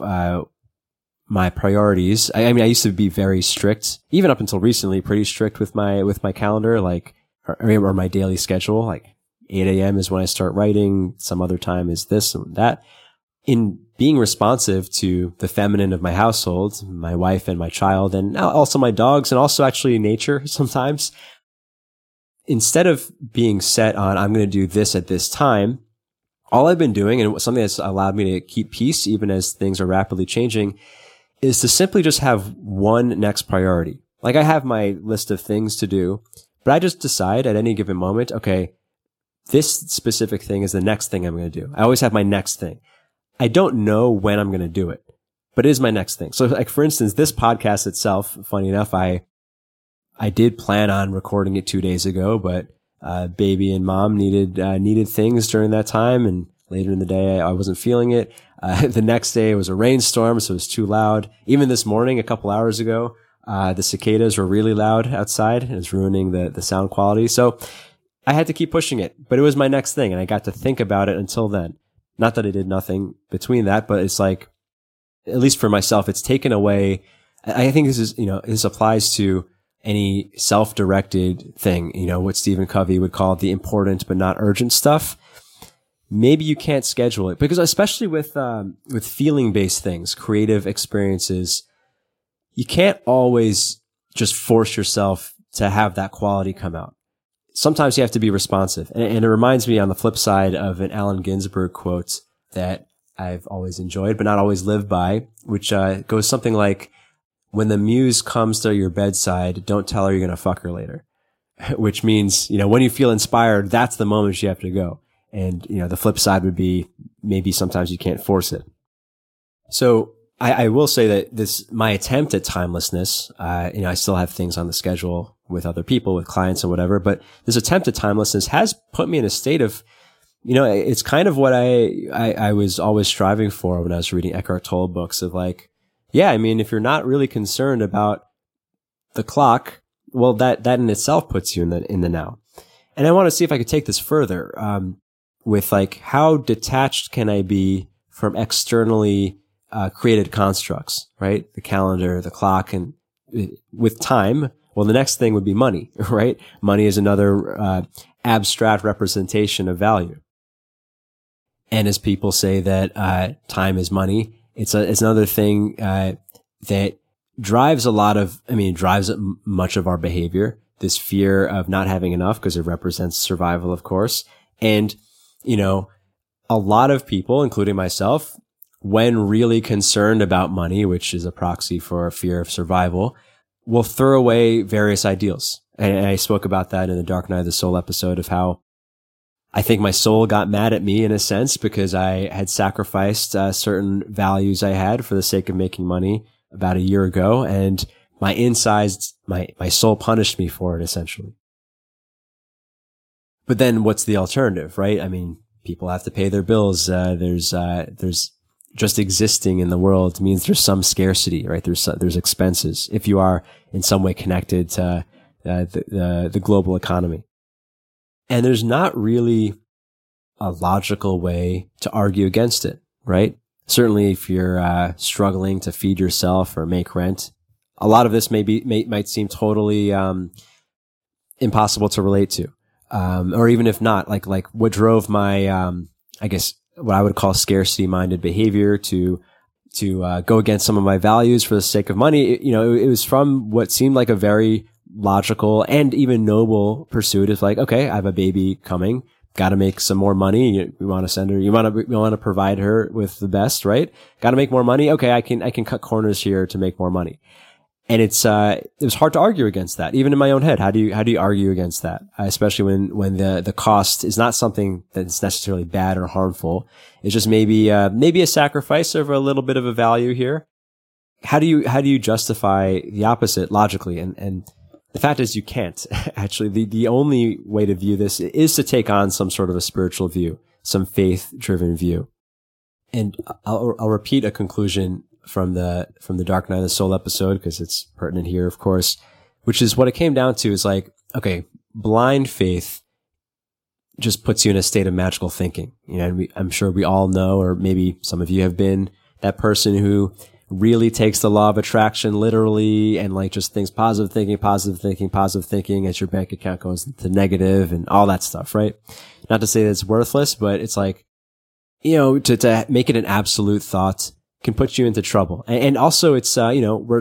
my priorities, I mean, I used to be very strict, even up until recently, pretty strict with my calendar, like, or my daily schedule, like 8 a.m. is when I start writing. Some other time is this and that. In being responsive to the feminine of my household, my wife and my child, and also my dogs, and also actually nature sometimes, instead of being set on, I'm going to do this at this time, all I've been doing, and something that's allowed me to keep peace even as things are rapidly changing, is to simply just have one next priority. Like I have my list of things to do, but I just decide at any given moment, okay, this specific thing is the next thing I'm going to do. I always have my next thing. I don't know when I'm going to do it, but it is my next thing. So like, for instance, this podcast itself, funny enough, I did plan on recording it 2 days ago, but, baby and mom needed things during that time. And later in the day, I wasn't feeling it. The next day it was a rainstorm, so it was too loud. Even this morning, a couple hours ago, the cicadas were really loud outside and it's ruining the sound quality. So I had to keep pushing it, but it was my next thing and I got to think about it until then. Not that I did nothing between that, but it's like, at least for myself, it's taken away. I think this is, this applies to any self-directed thing, what Stephen Covey would call the important but not urgent stuff. Maybe you can't schedule it, because especially with feeling-based things, creative experiences, you can't always just force yourself to have that quality come out. Sometimes you have to be responsive. And it reminds me on the flip side of an Allen Ginsberg quote that I've always enjoyed, but not always lived by, which goes something like, when the muse comes to your bedside, don't tell her you're going to fuck her later. Which means, when you feel inspired, that's the moment you have to go. And, the flip side would be maybe sometimes you can't force it. So I will say that my attempt at timelessness, I still have things on the schedule with other people, with clients or whatever, but this attempt at timelessness has put me in a state of, it's kind of what I was always striving for when I was reading Eckhart Tolle books of like, yeah, if you're not really concerned about the clock, well, that in itself puts you in the now. And I want to see if I could take this further, with like, how detached can I be from externally created constructs, right? The calendar, the clock, and with time, well, the next thing would be money, right? Money is another abstract representation of value. And as people say that time is money, it's another thing that drives drives much of our behavior. This fear of not having enough, because it represents survival, of course. And, a lot of people, including myself, when really concerned about money, which is a proxy for a fear of survival, will throw away various ideals. And I spoke about that in the Dark Night of the Soul episode of how I think my soul got mad at me in a sense because I had sacrificed certain values I had for the sake of making money about a year ago. And my insides, my soul punished me for it essentially. But then what's the alternative, right? People have to pay their bills. There's just existing in the world means there's some scarcity, right? There's expenses if you are in some way connected to the global economy. And there's not really a logical way to argue against it, right? Certainly if you're struggling to feed yourself or make rent, a lot of this might seem totally impossible to relate to. Or even if not, like what drove my I guess what I would call scarcity-minded behavior to go against some of my values for the sake of money. It was from what seemed like a very logical and even noble pursuit. Is like, okay, I have a baby coming, got to make some more money. We want to send her. We want to provide her with the best, right? Got to make more money. Okay, I can cut corners here to make more money. And it was hard to argue against that, even in my own head. How do you argue against that? Especially when the cost is not something that's necessarily bad or harmful. It's just maybe a sacrifice over a little bit of a value here. How do you justify the opposite logically? And the fact is you can't. Actually, the only way to view this is to take on some sort of a spiritual view, some faith-driven view. And I'll repeat a conclusion from the Dark Night of the Soul episode, because it's pertinent here, of course, which is what it came down to is like, okay, blind faith just puts you in a state of magical thinking. And I'm sure we all know, or maybe some of you have been that person who really takes the law of attraction literally and like just thinks positive thinking as your bank account goes into negative and all that stuff, right? Not to say that it's worthless, but it's like, to make it an absolute thought can put you into trouble. And also it's, we're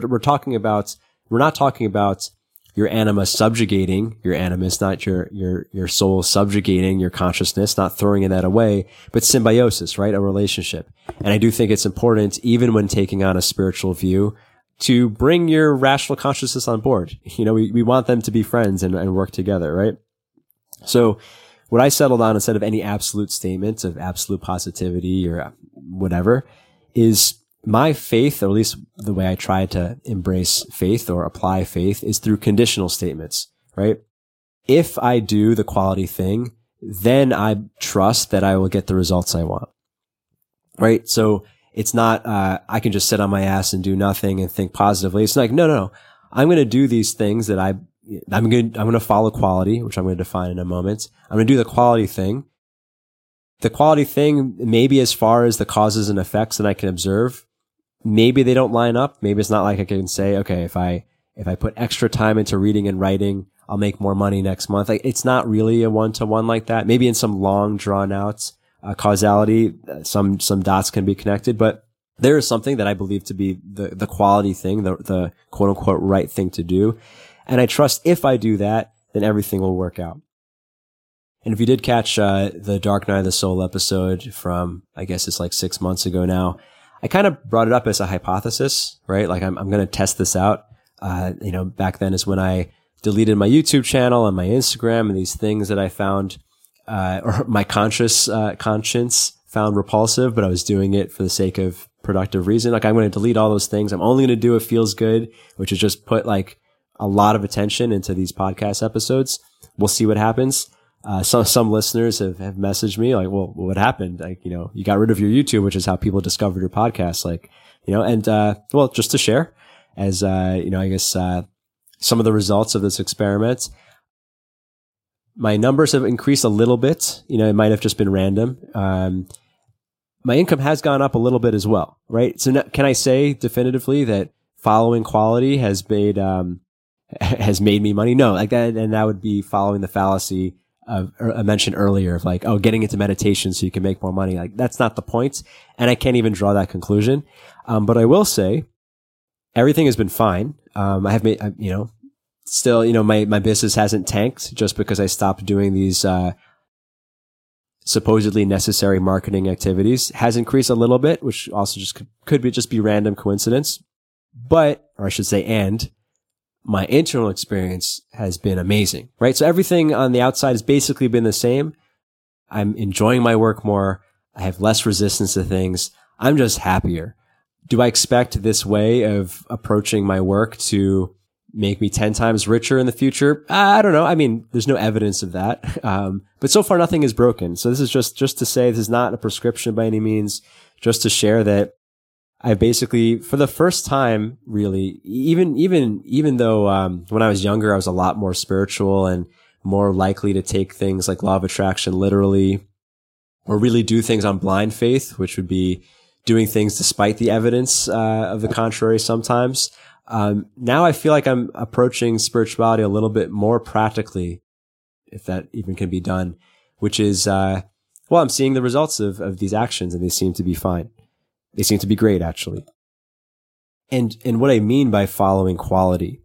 not talking about your anima subjugating your animus, not your soul subjugating your consciousness, not throwing that away, but symbiosis, right? A relationship. And I do think it's important, even when taking on a spiritual view, to bring your rational consciousness on board. We want them to be friends and work together, right? So what I settled on, instead of any absolute statement of absolute positivity or whatever, is my faith, or at least the way I try to embrace faith or apply faith, is through conditional statements, right? If I do the quality thing, then I trust that I will get the results I want, right? So it's not, I can just sit on my ass and do nothing and think positively. It's like, no. I'm going to do these things that I'm going to follow quality, which I'm going to define in a moment. I'm going to do the quality thing. The quality thing, maybe as far as the causes and effects that I can observe, maybe they don't line up. Maybe it's not like I can say, okay, if I put extra time into reading and writing, I'll make more money next month. Like, it's not really a one-to-one like that. Maybe in some long drawn out causality, some dots can be connected, but there is something that I believe to be the quality thing, the quote unquote right thing to do. And I trust if I do that, then everything will work out. And if you did catch the Dark Night of the Soul episode from, I guess it's like 6 months ago now, I kind of brought it up as a hypothesis, right? Like I'm going to test this out. Back then is when I deleted my YouTube channel and my Instagram and these things that I found, or my conscience found repulsive, but I was doing it for the sake of productive reason. Like, I'm going to delete all those things. I'm only going to do what feels good, which is just put like a lot of attention into these podcast episodes. We'll see what happens. Some listeners have messaged me like, well, what happened? Like, you got rid of your YouTube, which is how people discovered your podcast. Like, just to share as, I guess, some of the results of this experiment. My numbers have increased a little bit. It might have just been random. My income has gone up a little bit as well, right? So now, can I say definitively that following quality has made me money? No, like that, and that would be following the fallacy I mentioned earlier of like, getting into meditation so you can make more money. Like, that's not the point. And I can't even draw that conclusion. But I will say everything has been fine. I have made, still, my business hasn't tanked just because I stopped doing these, supposedly necessary marketing activities. Has increased a little bit, which also just could be random coincidence. But, or I should say, and my internal experience has been amazing, right? So everything on the outside has basically been the same. I'm enjoying my work more. I have less resistance to things. I'm just happier. Do I expect this way of approaching my work to make me 10 times richer in the future? I don't know. I mean, there's no evidence of that. But so far nothing is broken. So this is just to say this is not a prescription by any means, just to share that I basically, for the first time, really, even though, when I was younger, I was a lot more spiritual and more likely to take things like law of attraction literally, or really do things on blind faith, which would be doing things despite the evidence, of the contrary sometimes. Now I feel like I'm approaching spirituality a little bit more practically, if that even can be done, which is, I'm seeing the results of these actions and they seem to be fine. They seem to be great, actually. And what I mean by following quality,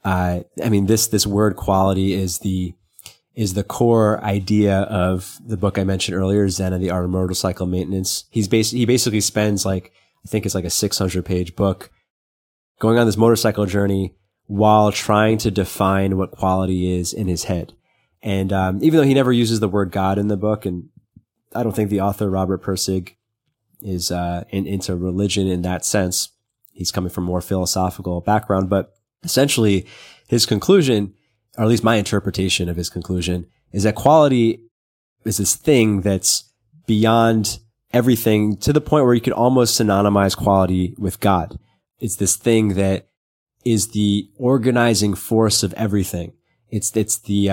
this word quality is the core idea of the book I mentioned earlier, Zen and the Art of Motorcycle Maintenance. He basically spends I think it's like a 600-page book going on this motorcycle journey while trying to define what quality is in his head. And even though he never uses the word God in the book, and I don't think the author, Robert Pirsig, is into religion in that sense. He's coming from a more philosophical background, but essentially his conclusion, or at least my interpretation of his conclusion, is that quality is this thing that's beyond everything to the point where you could almost synonymize quality with God. It's this thing that is the organizing force of everything. It's the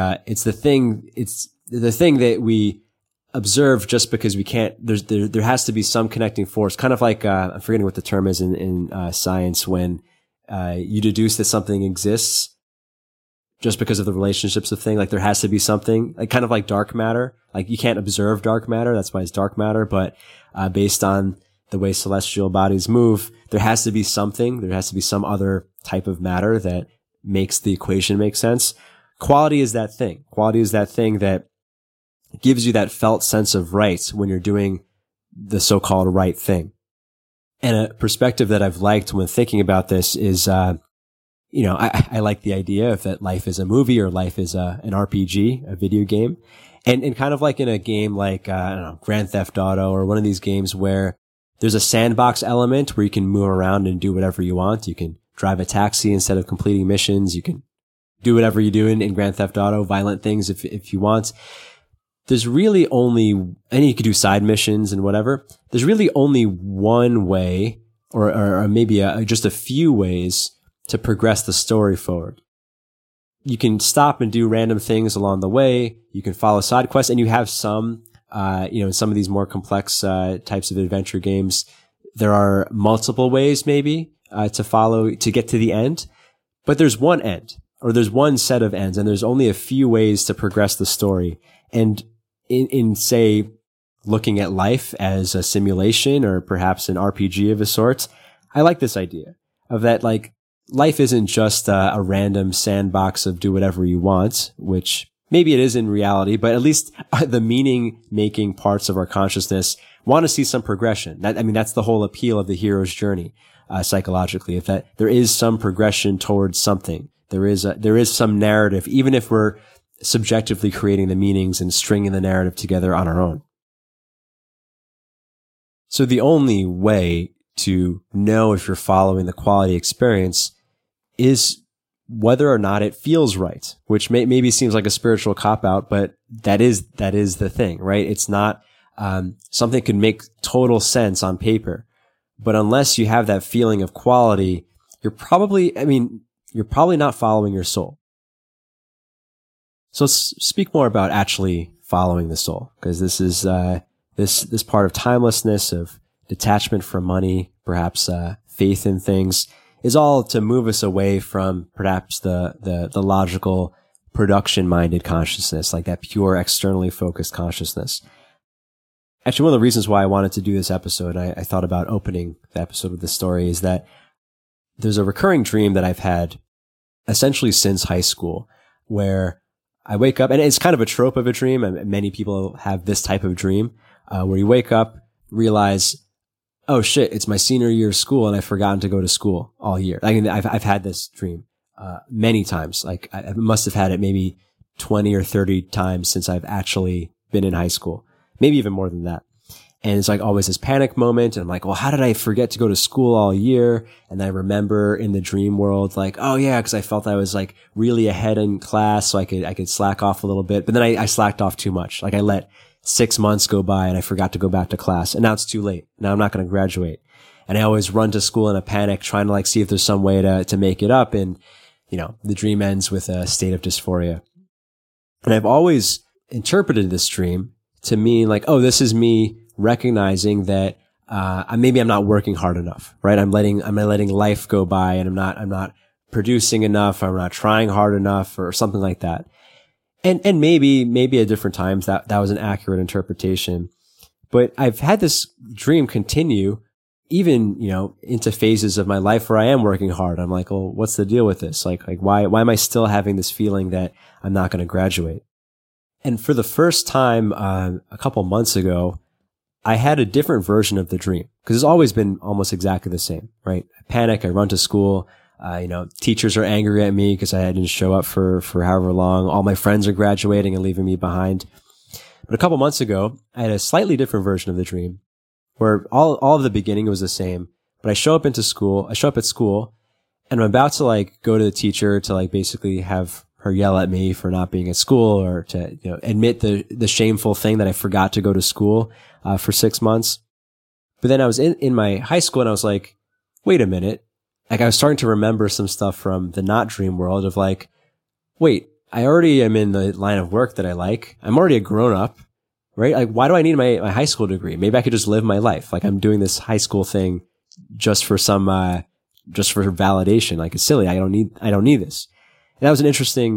thing that we observe just because we can't, there has to be some connecting force, kind of like, I'm forgetting what the term is in science, when, you deduce that something exists just because of the relationships of things. Like, there has to be something, like kind of like dark matter. Like, you can't observe dark matter. That's why it's dark matter. But, based on the way celestial bodies move, there has to be something, there has to be some other type of matter that makes the equation make sense. Quality is that thing. Quality is that thing that gives you that felt sense of right when you're doing the so-called right thing. And a perspective that I've liked when thinking about this is, I like the idea of that life is a movie or life is an RPG, a video game. And kind of like in a game like, Grand Theft Auto or one of these games where there's a sandbox element where you can move around and do whatever you want. You can drive a taxi instead of completing missions. You can do whatever you do in Grand Theft Auto, violent things if you want. There's really only, and you could do side missions and whatever. There's really only one way, or maybe just a few ways to progress the story forward. You can stop and do random things along the way. You can follow side quests, and you have some in some of these more complex types of adventure games, there are multiple ways maybe to follow to get to the end, but there's one end, or there's one set of ends, and there's only a few ways to progress the story. And in say, looking at life as a simulation or perhaps an RPG of a sort, I like this idea of that, like, life isn't just a random sandbox of do whatever you want, which maybe it is in reality, but at least the meaning-making parts of our consciousness want to see some progression. That's the whole appeal of the hero's journey, psychologically, if that there is some progression towards something. There is some narrative, even if we're subjectively creating the meanings and stringing the narrative together on our own. So the only way to know if you're following the quality experience is whether or not it feels right, which maybe seems like a spiritual cop-out, but that is the thing, right? It's not something could make total sense on paper, but unless you have that feeling of quality, you're probably not following your soul. So let's speak more about actually following the soul, because this is this part of timelessness, of detachment from money, perhaps faith in things, is all to move us away from perhaps the logical production-minded consciousness, like that pure externally focused consciousness. Actually, one of the reasons why I wanted to do this episode, I thought about opening the episode with this story, is that there's a recurring dream that I've had essentially since high school, where I wake up, and it's kind of a trope of a dream, and many people have this type of dream, where you wake up, realize, oh shit, it's my senior year of school, and I've forgotten to go to school all year. I've had this dream many times. Like, I must have had it maybe 20 or 30 times since I've actually been in high school, maybe even more than that. And it's like always this panic moment. And I'm like, well, how did I forget to go to school all year? And I remember in the dream world, like, oh yeah, because I felt I was like really ahead in class, so I could slack off a little bit. But then I slacked off too much. Like, I let 6 months go by and I forgot to go back to class. And now it's too late. Now I'm not going to graduate. And I always run to school in a panic, trying to like see if there's some way to make it up. And, the dream ends with a state of dysphoria. And I've always interpreted this dream to mean like, oh, this is me recognizing that maybe I'm not working hard enough, right? I'm letting life go by, and I'm not producing enough, I'm not trying hard enough, or something like that. And maybe at different times that was an accurate interpretation. But I've had this dream continue even, into phases of my life where I am working hard. I'm like, well, what's the deal with this? Like why am I still having this feeling that I'm not going to graduate? And for the first time, a couple months ago, I had a different version of the dream, because it's always been almost exactly the same, right? I panic, I run to school, teachers are angry at me because I didn't show up for however long. All my friends are graduating and leaving me behind. But a couple months ago, I had a slightly different version of the dream, where all of the beginning was the same, but I show up at school, and I'm about to like go to the teacher to like basically have her yell at me for not being at school, or to, admit the shameful thing that I forgot to go to school, for 6 months. But then I was in my high school, and I was like, wait a minute. Like, I was starting to remember some stuff from the not dream world of like, wait, I already am in the line of work that I like. I'm already a grown up, right? Like, why do I need my high school degree? Maybe I could just live my life. Like, I'm doing this high school thing just for just for validation. Like, it's silly. I don't need this. And that was an interesting,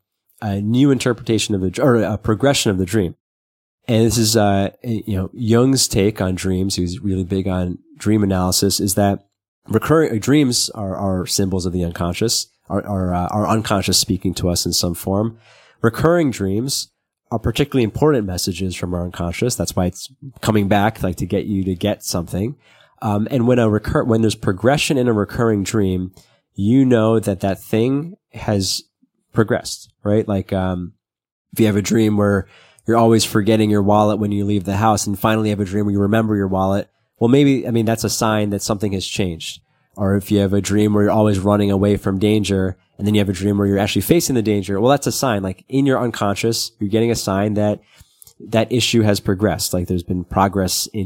new interpretation of a progression of the dream. And this is, Jung's take on dreams. He was really big on dream analysis, is that recurring dreams are symbols of the unconscious, our unconscious speaking to us in some form. Recurring dreams are particularly important messages from our unconscious. That's why it's coming back, like to get you to get something. And when there's progression in a recurring dream, you know that thing has progressed, right? Like, if you have a dream where you're always forgetting your wallet when you leave the house, and finally have a dream where you remember your wallet, well, that's a sign that something has changed. Or if you have a dream where you're always running away from danger, and then you have a dream where you're actually facing the danger, well, that's a sign. Like, in your unconscious, you're getting a sign that issue has progressed. Like, there's been progress in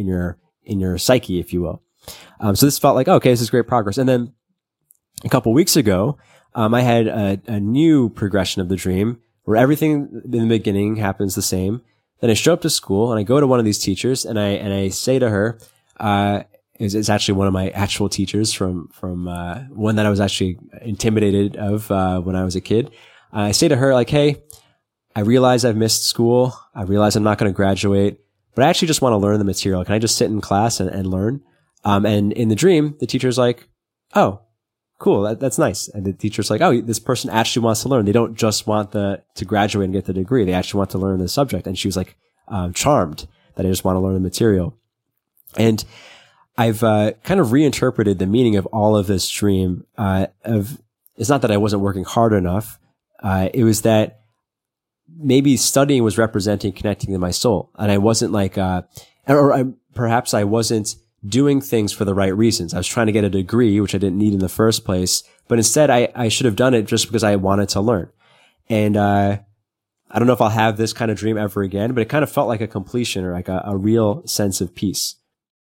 your psyche, if you will. So this felt like, okay, this is great progress. And then a couple weeks ago, I had a new progression of the dream, where everything in the beginning happens the same, Then I show up to school and I go to one of these teachers and I say to her, it's actually one of my actual teachers from one that I was actually intimidated of, when I was a kid. I say to her like, hey, I realize I've missed school. I realize I'm not going to graduate, but I actually just want to learn the material. Can I just sit in class and learn? And in the dream, the teacher's like, oh, cool. That's nice. And the teacher's like, oh, this person actually wants to learn. They don't just want to graduate and get the degree. They actually want to learn the subject. And she was like, charmed that I just want to learn the material. And I've, kind of reinterpreted the meaning of all of this dream, it's not that I wasn't working hard enough. It was that maybe studying was representing connecting to my soul. And I wasn't like, perhaps I wasn't doing things for the right reasons. I was trying to get a degree, which I didn't need in the first place, but instead I should have done it just because I wanted to learn. And, I don't know if I'll have this kind of dream ever again, but it kind of felt like a completion or like a real sense of peace.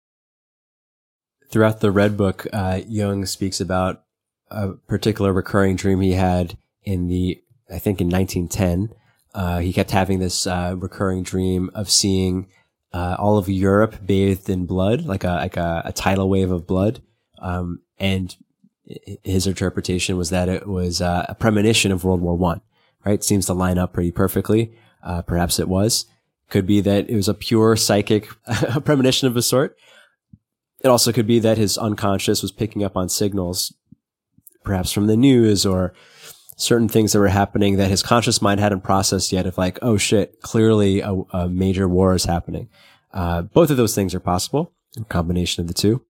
Throughout the Red Book, Jung speaks about a particular recurring dream he had I think in 1910. He kept having this recurring dream of seeing all of Europe bathed in blood, like a tidal wave of blood. And his interpretation was that it was a premonition of World War I. Right? It seems to line up pretty perfectly. Perhaps it was. Could be that it was a pure psychic premonition of a sort. It also could be that his unconscious was picking up on signals, perhaps from the news or certain things that were happening that his conscious mind hadn't processed yet of like, oh shit, clearly a major war is happening. Both of those things are possible, a combination of the two.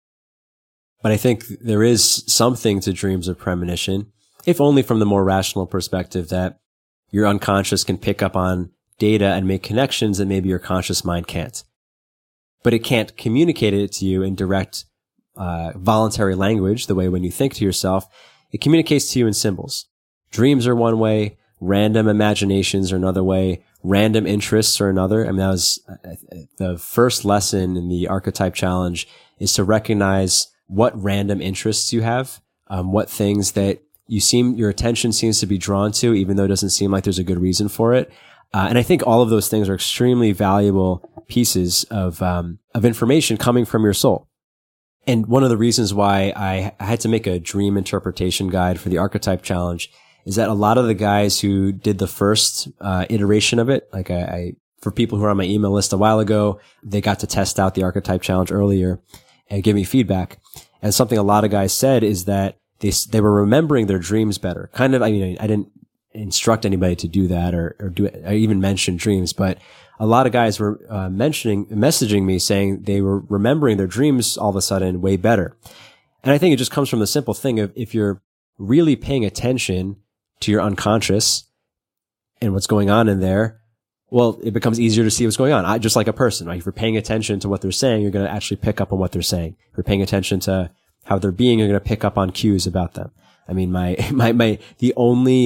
But I think there is something to dreams of premonition, if only from the more rational perspective that your unconscious can pick up on data and make connections that maybe your conscious mind can't. But it can't communicate it to you in direct, voluntary language, the way when you think to yourself, it communicates to you in symbols. Dreams are one way, random imaginations are another way, random interests are another. I mean, that was the first lesson in the archetype challenge, is to recognize what random interests you have, what things that your attention seems to be drawn to, even though it doesn't seem like there's a good reason for it. And I think all of those things are extremely valuable pieces of information coming from your soul. And one of the reasons why I had to make a dream interpretation guide for the archetype challenge is that a lot of the guys who did the first iteration of it, like for people who are on my email list a while ago, they got to test out the archetype challenge earlier and give me feedback. And something a lot of guys said is that they were remembering their dreams better. Kind of, I mean, I didn't instruct anybody to do that or even mention dreams, but a lot of guys were messaging me saying they were remembering their dreams all of a sudden way better. And I think it just comes from the simple thing of if you're really paying attention to your unconscious and what's going on in there, well, it becomes easier to see what's going on. Just like a person, right? If you're paying attention to what they're saying, you're going to actually pick up on what they're saying. If you're paying attention to how they're being, you're going to pick up on cues about them. I mean, the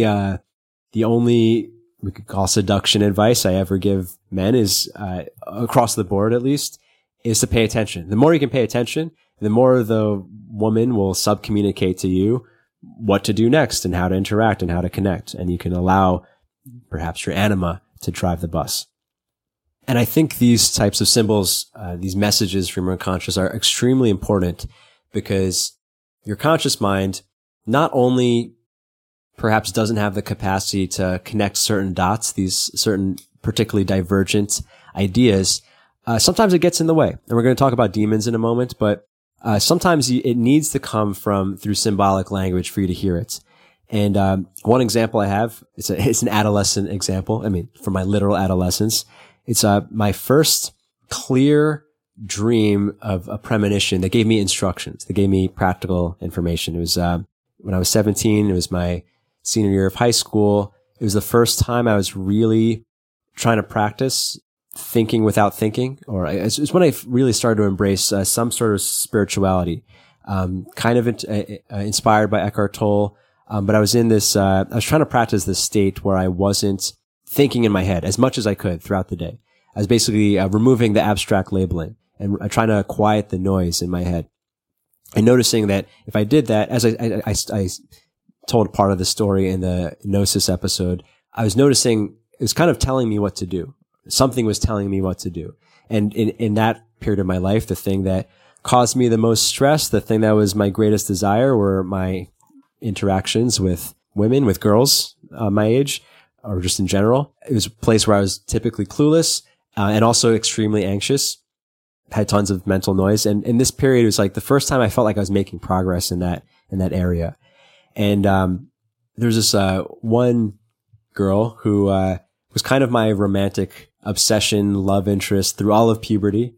only we could call seduction advice I ever give men is, across the board at least, is to pay attention. The more you can pay attention, the more the woman will subcommunicate to you what to do next and how to interact and how to connect. And you can allow perhaps your anima to drive the bus. And I think these types of symbols, these messages from your unconscious are extremely important because your conscious mind not only perhaps doesn't have the capacity to connect certain dots, these certain particularly divergent ideas, sometimes it gets in the way. And we're going to talk about demons in a moment, but sometimes it needs to come through symbolic language for you to hear it. And one example I have, it's an adolescent example. I mean, from my literal adolescence, it's my first clear dream of a premonition that gave me instructions, that gave me practical information. It was when I was 17. It was my senior year of high school. It was the first time I was really trying to practice thinking without thinking, or it's when I really started to embrace some sort of spirituality, kind of inspired by Eckhart Tolle. But I was in this, I was trying to practice this state where I wasn't thinking in my head as much as I could throughout the day. I was basically removing the abstract labeling and trying to quiet the noise in my head. And noticing that if I did that, as I told part of the story in the Gnosis episode, I was noticing it was kind of telling me what to do. something was telling me what to do. And in that period of my life, the thing that caused me the most stress, the thing that was my greatest desire, were my interactions with women, with girls my age, or just in general. It was a place where I was typically clueless and also extremely anxious, had tons of mental noise. And in this period, it was like the first time I felt like I was making progress in that area. And there's this one girl who was kind of my romantic obsession, love interest through all of puberty.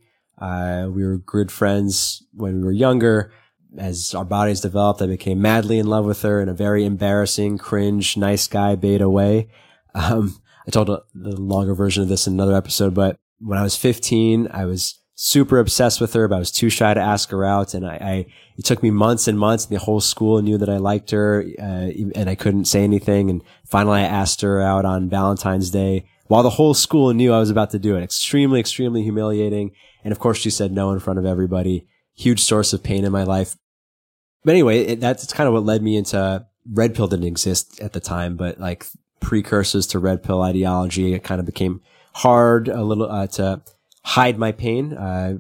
We were good friends when we were younger. As our bodies developed, I became madly in love with her in a very embarrassing, cringe, nice guy beta way. I told the longer version of this in another episode, but when I was 15, I was super obsessed with her, but I was too shy to ask her out. And it took me months and months, and the whole school knew that I liked her, and I couldn't say anything. And finally I asked her out on Valentine's Day while the whole school knew I was about to do it. Extremely, extremely humiliating. And of course she said no in front of everybody. Huge source of pain in my life. But anyway, that's kind of what led me into Red Pill. Didn't exist at the time, but like precursors to Red Pill ideology, it kind of became hard a little to hide my pain.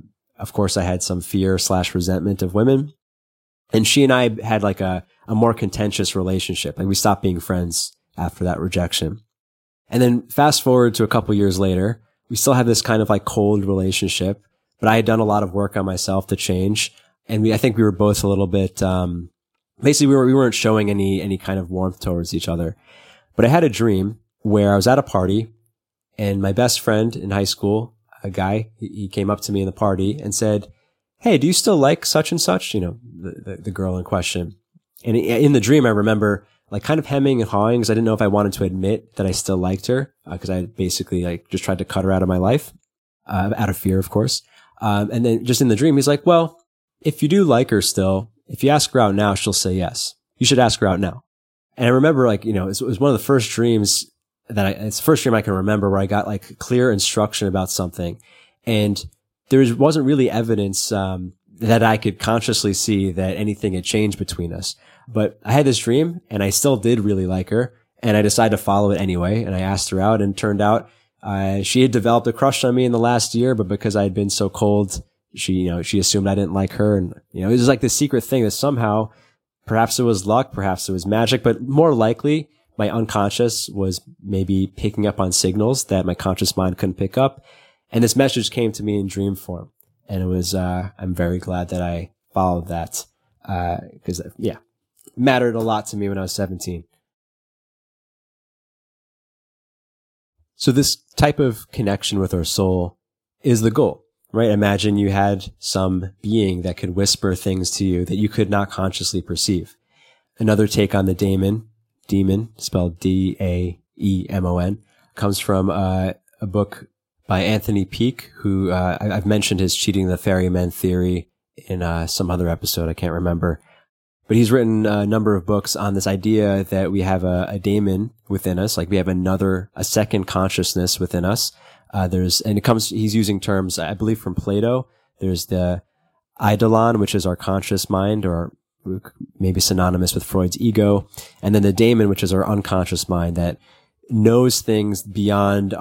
Of course, I had some fear / resentment of women. And she and I had like a more contentious relationship. Like we stopped being friends after that rejection. And then fast forward to a couple years later, we still have this kind of like cold relationship, but I had done a lot of work on myself to change. And I think we were both a little bit, basically we weren't showing any kind of warmth towards each other. But I had a dream where I was at a party and my best friend in high school, a guy, he came up to me in the party and said, "Hey, do you still like such and such?" You know, the girl in question. And in the dream, I remember like kind of hemming and hawing because I didn't know if I wanted to admit that I still liked her, because I basically like just tried to cut her out of my life, out of fear, of course. And then just in the dream, he's like, "Well, if you do like her still, if you ask her out now, she'll say yes. You should ask her out now." And I remember like, you know, it was one of the first dreams it's the first dream I can remember where I got like clear instruction about something. And there wasn't really evidence, that I could consciously see that anything had changed between us. But I had this dream and I still did really like her, and I decided to follow it anyway. And I asked her out, and it turned out, she had developed a crush on me in the last year, but because I had been so cold, she assumed I didn't like her. And, it was like this secret thing that somehow, perhaps it was luck, perhaps it was magic, but more likely my unconscious was maybe picking up on signals that my conscious mind couldn't pick up. And this message came to me in dream form. And it was, I'm very glad that I followed that, because, it mattered a lot to me when I was 17. So this type of connection with our soul is the goal, right? Imagine you had some being that could whisper things to you that you could not consciously perceive. Another take on the daemon, spelled D-A-E-M-O-N, comes from a book by Anthony Peake, who I've mentioned his Cheating the Ferryman theory in some other episode, I can't remember. But he's written a number of books on this idea that we have a daemon within us, like we have a second consciousness within us. He's using terms, I believe, from Plato. There's the eidolon, which is our conscious mind, or maybe synonymous with Freud's ego. And then the daemon, which is our unconscious mind that knows things beyond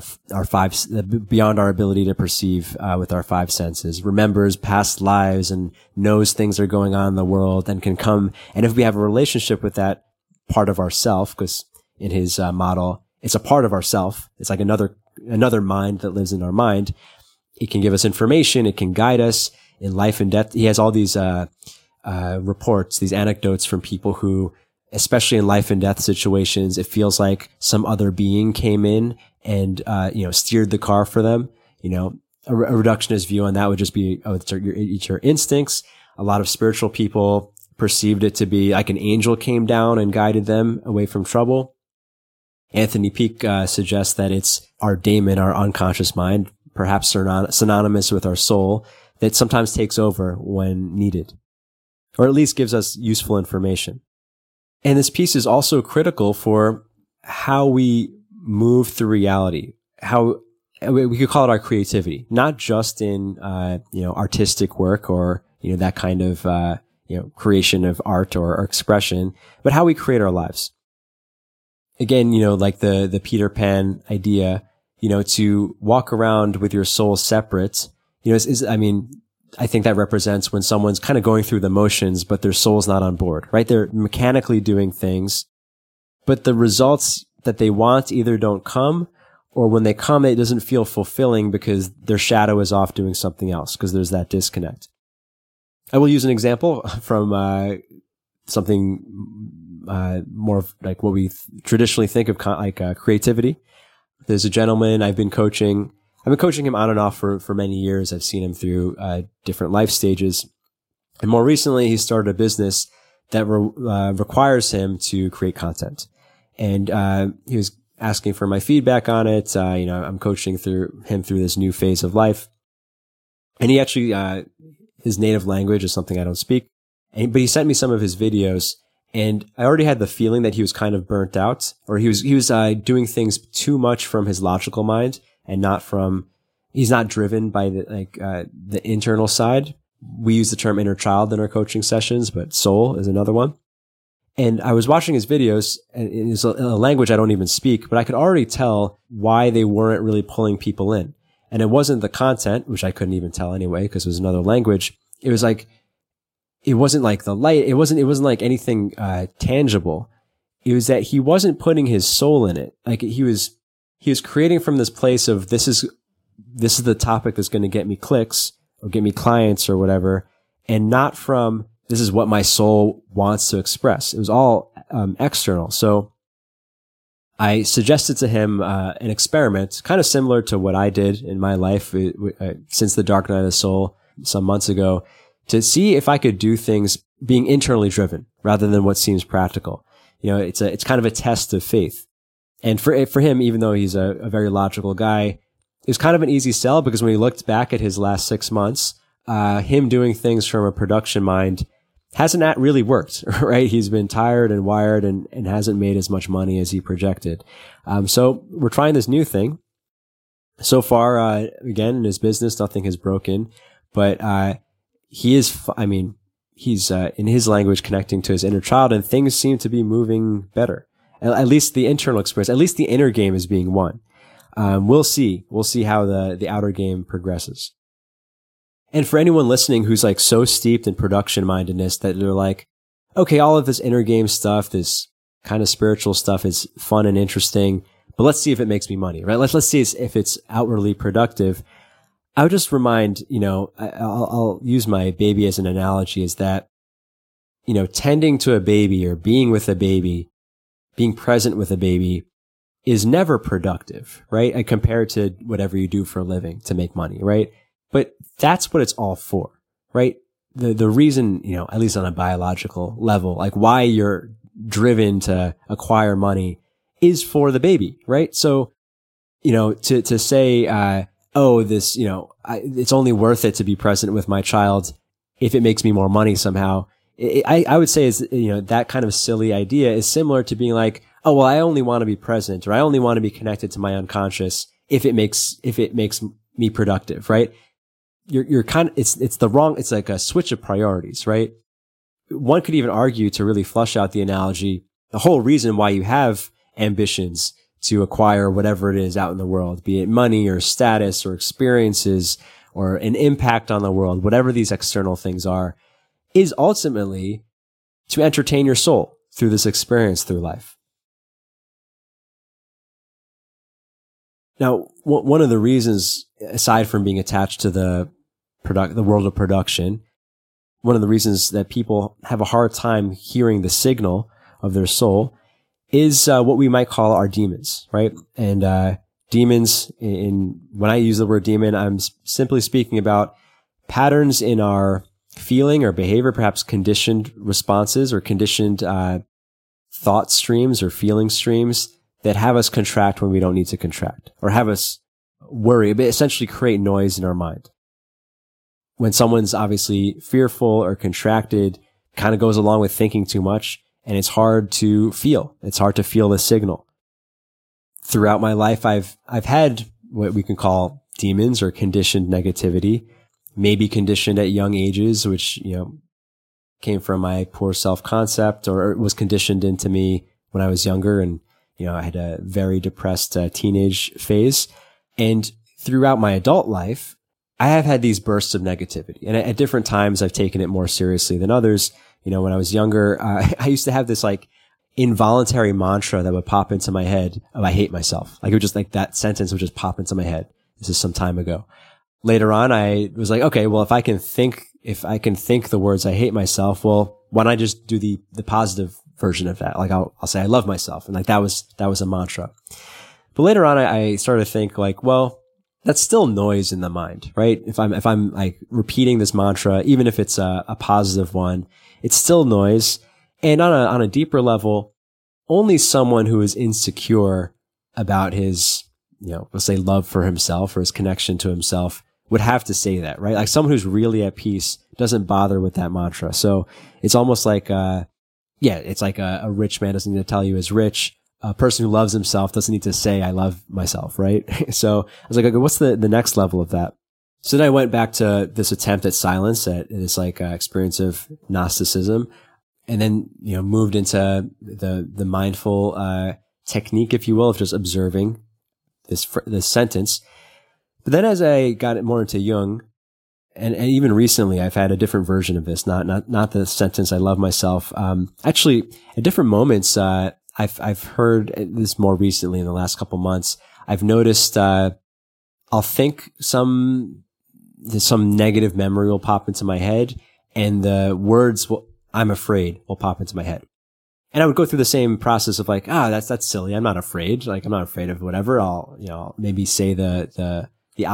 beyond our ability to perceive with our five senses, remembers past lives and knows things are going on in the world and can come. And if we have a relationship with that part of ourself, because in his model, it's a part of ourself. It's like another mind that lives in our mind. It can give us information. It can guide us in life and death. He has all these reports, these anecdotes from people who, especially in life and death situations, it feels like some other being came in and, steered the car for them. A reductionist view on that would just be, it's your instincts. A lot of spiritual people perceived it to be like an angel came down and guided them away from trouble. Anthony Peake suggests that it's our daemon, our unconscious mind, perhaps synonymous with our soul, that sometimes takes over when needed, or at least gives us useful information. And this piece is also critical for how we move through reality, how we could call it our creativity, not just in, artistic work or, that kind of, creation of art or expression, but how we create our lives. Again, like the Peter Pan idea, to walk around with your soul separate, I think that represents when someone's kind of going through the motions, but their soul's not on board, right? They're mechanically doing things, but the results that they want either don't come, or when they come, it doesn't feel fulfilling because their shadow is off doing something else, because there's that disconnect. I will use an example from something more like what we traditionally think of, creativity. There's a gentleman I've been coaching him on and off for many years. I've seen him through different life stages. And more recently, he started a business that requires him to create content. And he was asking for my feedback on it. I'm coaching him through this new phase of life. And he actually, his native language is something I don't speak. But he sent me some of his videos, and I already had the feeling that he was kind of burnt out, or he was doing things too much from his logical mind and he's not driven by the internal side. We use the term inner child in our coaching sessions, but soul is another one. And I was watching his videos, and it's a language I don't even speak, but I could already tell why they weren't really pulling people in. And it wasn't the content, which I couldn't even tell anyway, because it was another language. It was like, it wasn't like the light. It wasn't like anything tangible. It was that he wasn't putting his soul in it. Like he was creating from this place of this is the topic that's going to get me clicks or get me clients or whatever, and not from this is what my soul wants to express. It was all external. So I suggested to him an experiment, kind of similar to what I did in my life since the Dark Night of the Soul some months ago, to see if I could do things being internally driven rather than what seems practical. It's kind of a test of faith. And for him, even though he's a very logical guy, it was kind of an easy sell, because when he looked back at his last 6 months, him doing things from a production mind hasn't really worked, right? He's been tired and wired and hasn't made as much money as he projected. So we're trying this new thing. So far, again, in his business, nothing has broken, but he's in his language connecting to his inner child, and things seem to be moving better. At least the internal experience, at least the inner game is being won. We'll see how the outer game progresses. And for anyone listening who's like so steeped in production mindedness that they're like, okay, all of this inner game stuff, this kind of spiritual stuff is fun and interesting, but let's see if it makes me money, right? Let's see if it's outwardly productive. I would just remind, I'll use my baby as an analogy, is that, tending to a baby or being with a baby, being present with a baby is never productive, right? Compared to whatever you do for a living to make money, right? But that's what it's all for, right? The reason, at least on a biological level, like why you're driven to acquire money is for the baby, right? So, to say, it's only worth it to be present with my child if it makes me more money somehow. I would say that kind of silly idea is similar to being like, oh, well, I only want to be present, or I only want to be connected to my unconscious if it makes me productive, right? You're kind of, it's like a switch of priorities, right? One could even argue, to really flush out the analogy, the whole reason why you have ambitions to acquire whatever it is out in the world, be it money or status or experiences or an impact on the world, whatever these external things are, is ultimately to entertain your soul through this experience through life. Now, one of the reasons, aside from being attached to the world of production, one of the reasons that people have a hard time hearing the signal of their soul is what we might call our demons, right? And demons, when I use the word demon, I'm simply speaking about patterns in our feeling or behavior, perhaps conditioned responses or conditioned thought streams or feeling streams that have us contract when we don't need to contract, or have us worry, but essentially create noise in our mind. When someone's obviously fearful or contracted, kind of goes along with thinking too much, and it's hard to feel. It's hard to feel the signal. Throughout my life, I've had what we can call demons or conditioned negativity, maybe conditioned at young ages, which, came from my poor self-concept, or was conditioned into me when I was younger, and I had a very depressed teenage phase. And throughout my adult life, I have had these bursts of negativity. And at different times, I've taken it more seriously than others. When I was younger, I used to have this like involuntary mantra that would pop into my head of I hate myself. Like it would just like that sentence would just pop into my head. This is some time ago. Later on, I was like, okay, well, if I can think the words I hate myself, well, why don't I just do the positive version of that? Like I'll say I love myself. And like that was a mantra. But later on, I started to think like, well, that's still noise in the mind, right? If I'm like repeating this mantra, even if it's a positive one, it's still noise. And on a deeper level, only someone who is insecure about his, let's say love for himself or his connection to himself would have to say that, right? Like someone who's really at peace doesn't bother with that mantra. So it's almost like, it's like a rich man doesn't need to tell you he's rich. A person who loves himself doesn't need to say, I love myself, right? So I was like, okay, what's the next level of that? So then I went back to this attempt at silence, at this like experience of Gnosticism, and then, moved into the mindful technique, if you will, of just observing this sentence. But then as I got more into Jung, and even recently, I've had a different version of this, not the sentence, I love myself. Actually, at different moments, I've heard this more recently in the last couple months. I've noticed, I'll think some negative memory will pop into my head, and the words I'm afraid will pop into my head. And I would go through the same process of like, that's silly. I'm not afraid. Like, I'm not afraid of whatever. I'll maybe say the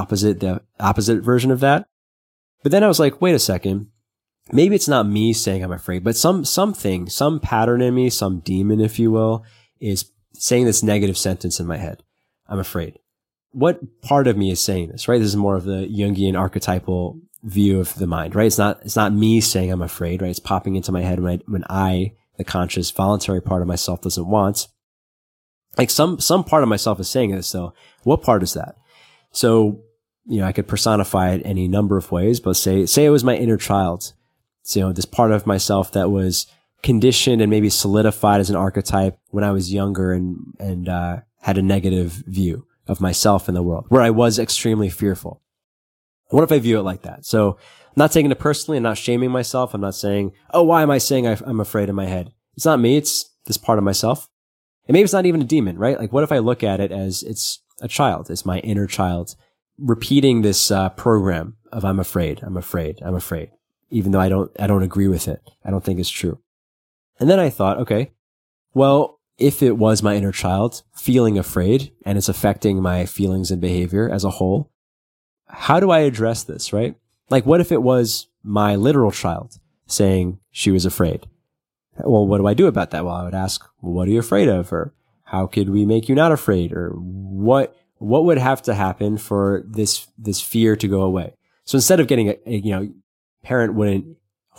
opposite version of that. But then I was like, wait a second. Maybe it's not me saying I'm afraid, but some pattern in me, some demon, if you will, is saying this negative sentence in my head. I'm afraid. What part of me is saying this, right? This is more of the Jungian archetypal view of the mind, right? It's not me saying I'm afraid, right? It's popping into my head when I, the conscious, voluntary part of myself doesn't want. Like some part of myself is saying this, so what part is that? So, I could personify it any number of ways, but say it was my inner child. So, this part of myself that was conditioned and maybe solidified as an archetype when I was younger and had a negative view of myself in the world, where I was extremely fearful. What if I view it like that? So I'm not taking it personally and not shaming myself. I'm not saying, oh, why am I saying I'm afraid in my head? It's not me. It's this part of myself. And maybe it's not even a demon, right? Like what if I look at it as it's a child? It's my inner child repeating this program of I'm afraid, even though I don't agree with it. I don't think it's true. And then I thought, okay, well, if it was my inner child feeling afraid and it's affecting my feelings and behavior as a whole, how do I address this, right? Like, what if it was my literal child saying she was afraid? Well, what do I do about that? Well, I would ask, well, what are you afraid of? Or how could we make you not afraid? Or what would have to happen for this fear to go away? So instead of getting a parent wouldn't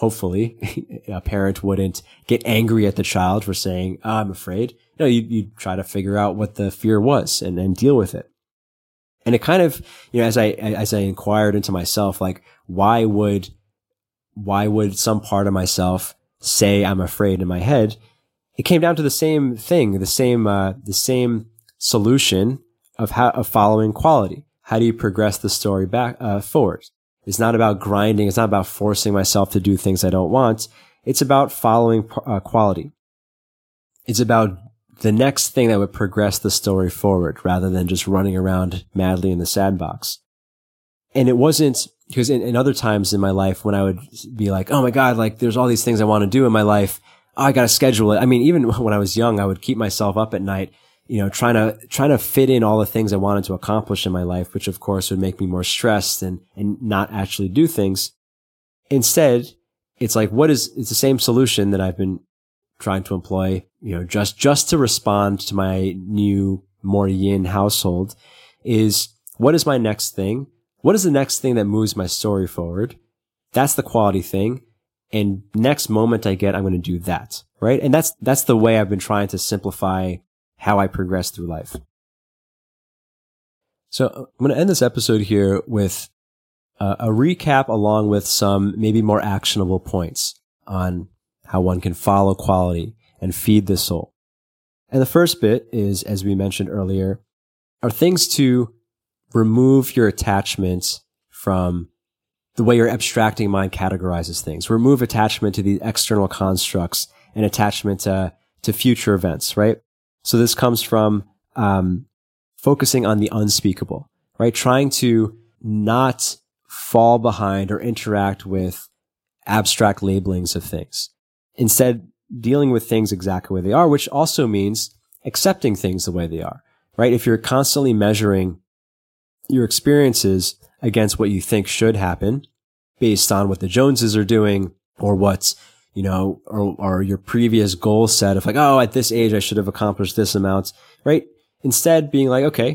get angry at the child for saying, oh, I'm afraid. No, you'd try to figure out what the fear was and deal with it. And it kind of, as I inquired into myself, like, why would some part of myself say I'm afraid in my head? It came down to the same thing, the same solution of following quality. How do you progress the story back, forward? It's not about grinding. It's not about forcing myself to do things I don't want. It's about following quality. It's about the next thing that would progress the story forward rather than just running around madly in the sandbox. And it wasn't because in other times in my life when I would be like, oh my God, like there's all these things I want to do in my life. Oh, I got to schedule it. I mean, even when I was young, I would keep myself up at night, trying to fit in all the things I wanted to accomplish in my life, which of course would make me more stressed and not actually do things. Instead, it's like, it's the same solution that I've been trying to employ, just to respond to my new, more yin household is, what is my next thing? What is the next thing that moves my story forward? That's the quality thing. And next moment I get, I'm going to do that, right? And that's the way I've been trying to simplify how I progress through life. So I'm going to end this episode here with a recap along with some maybe more actionable points on how one can follow quality and feed the soul. And the first bit is, as we mentioned earlier, are things to remove your attachment from the way your abstracting mind categorizes things. Remove attachment to the external constructs and attachment to future events, right? So this comes from focusing on the unspeakable, right? Trying to not fall behind or interact with abstract labelings of things. Instead, dealing with things exactly where they are, which also means accepting things the way they are, right? If you're constantly measuring your experiences against what you think should happen based on what the Joneses are doing or what's, or your previous goal set of like, oh, at this age, I should have accomplished this amount, right? Instead being like, okay,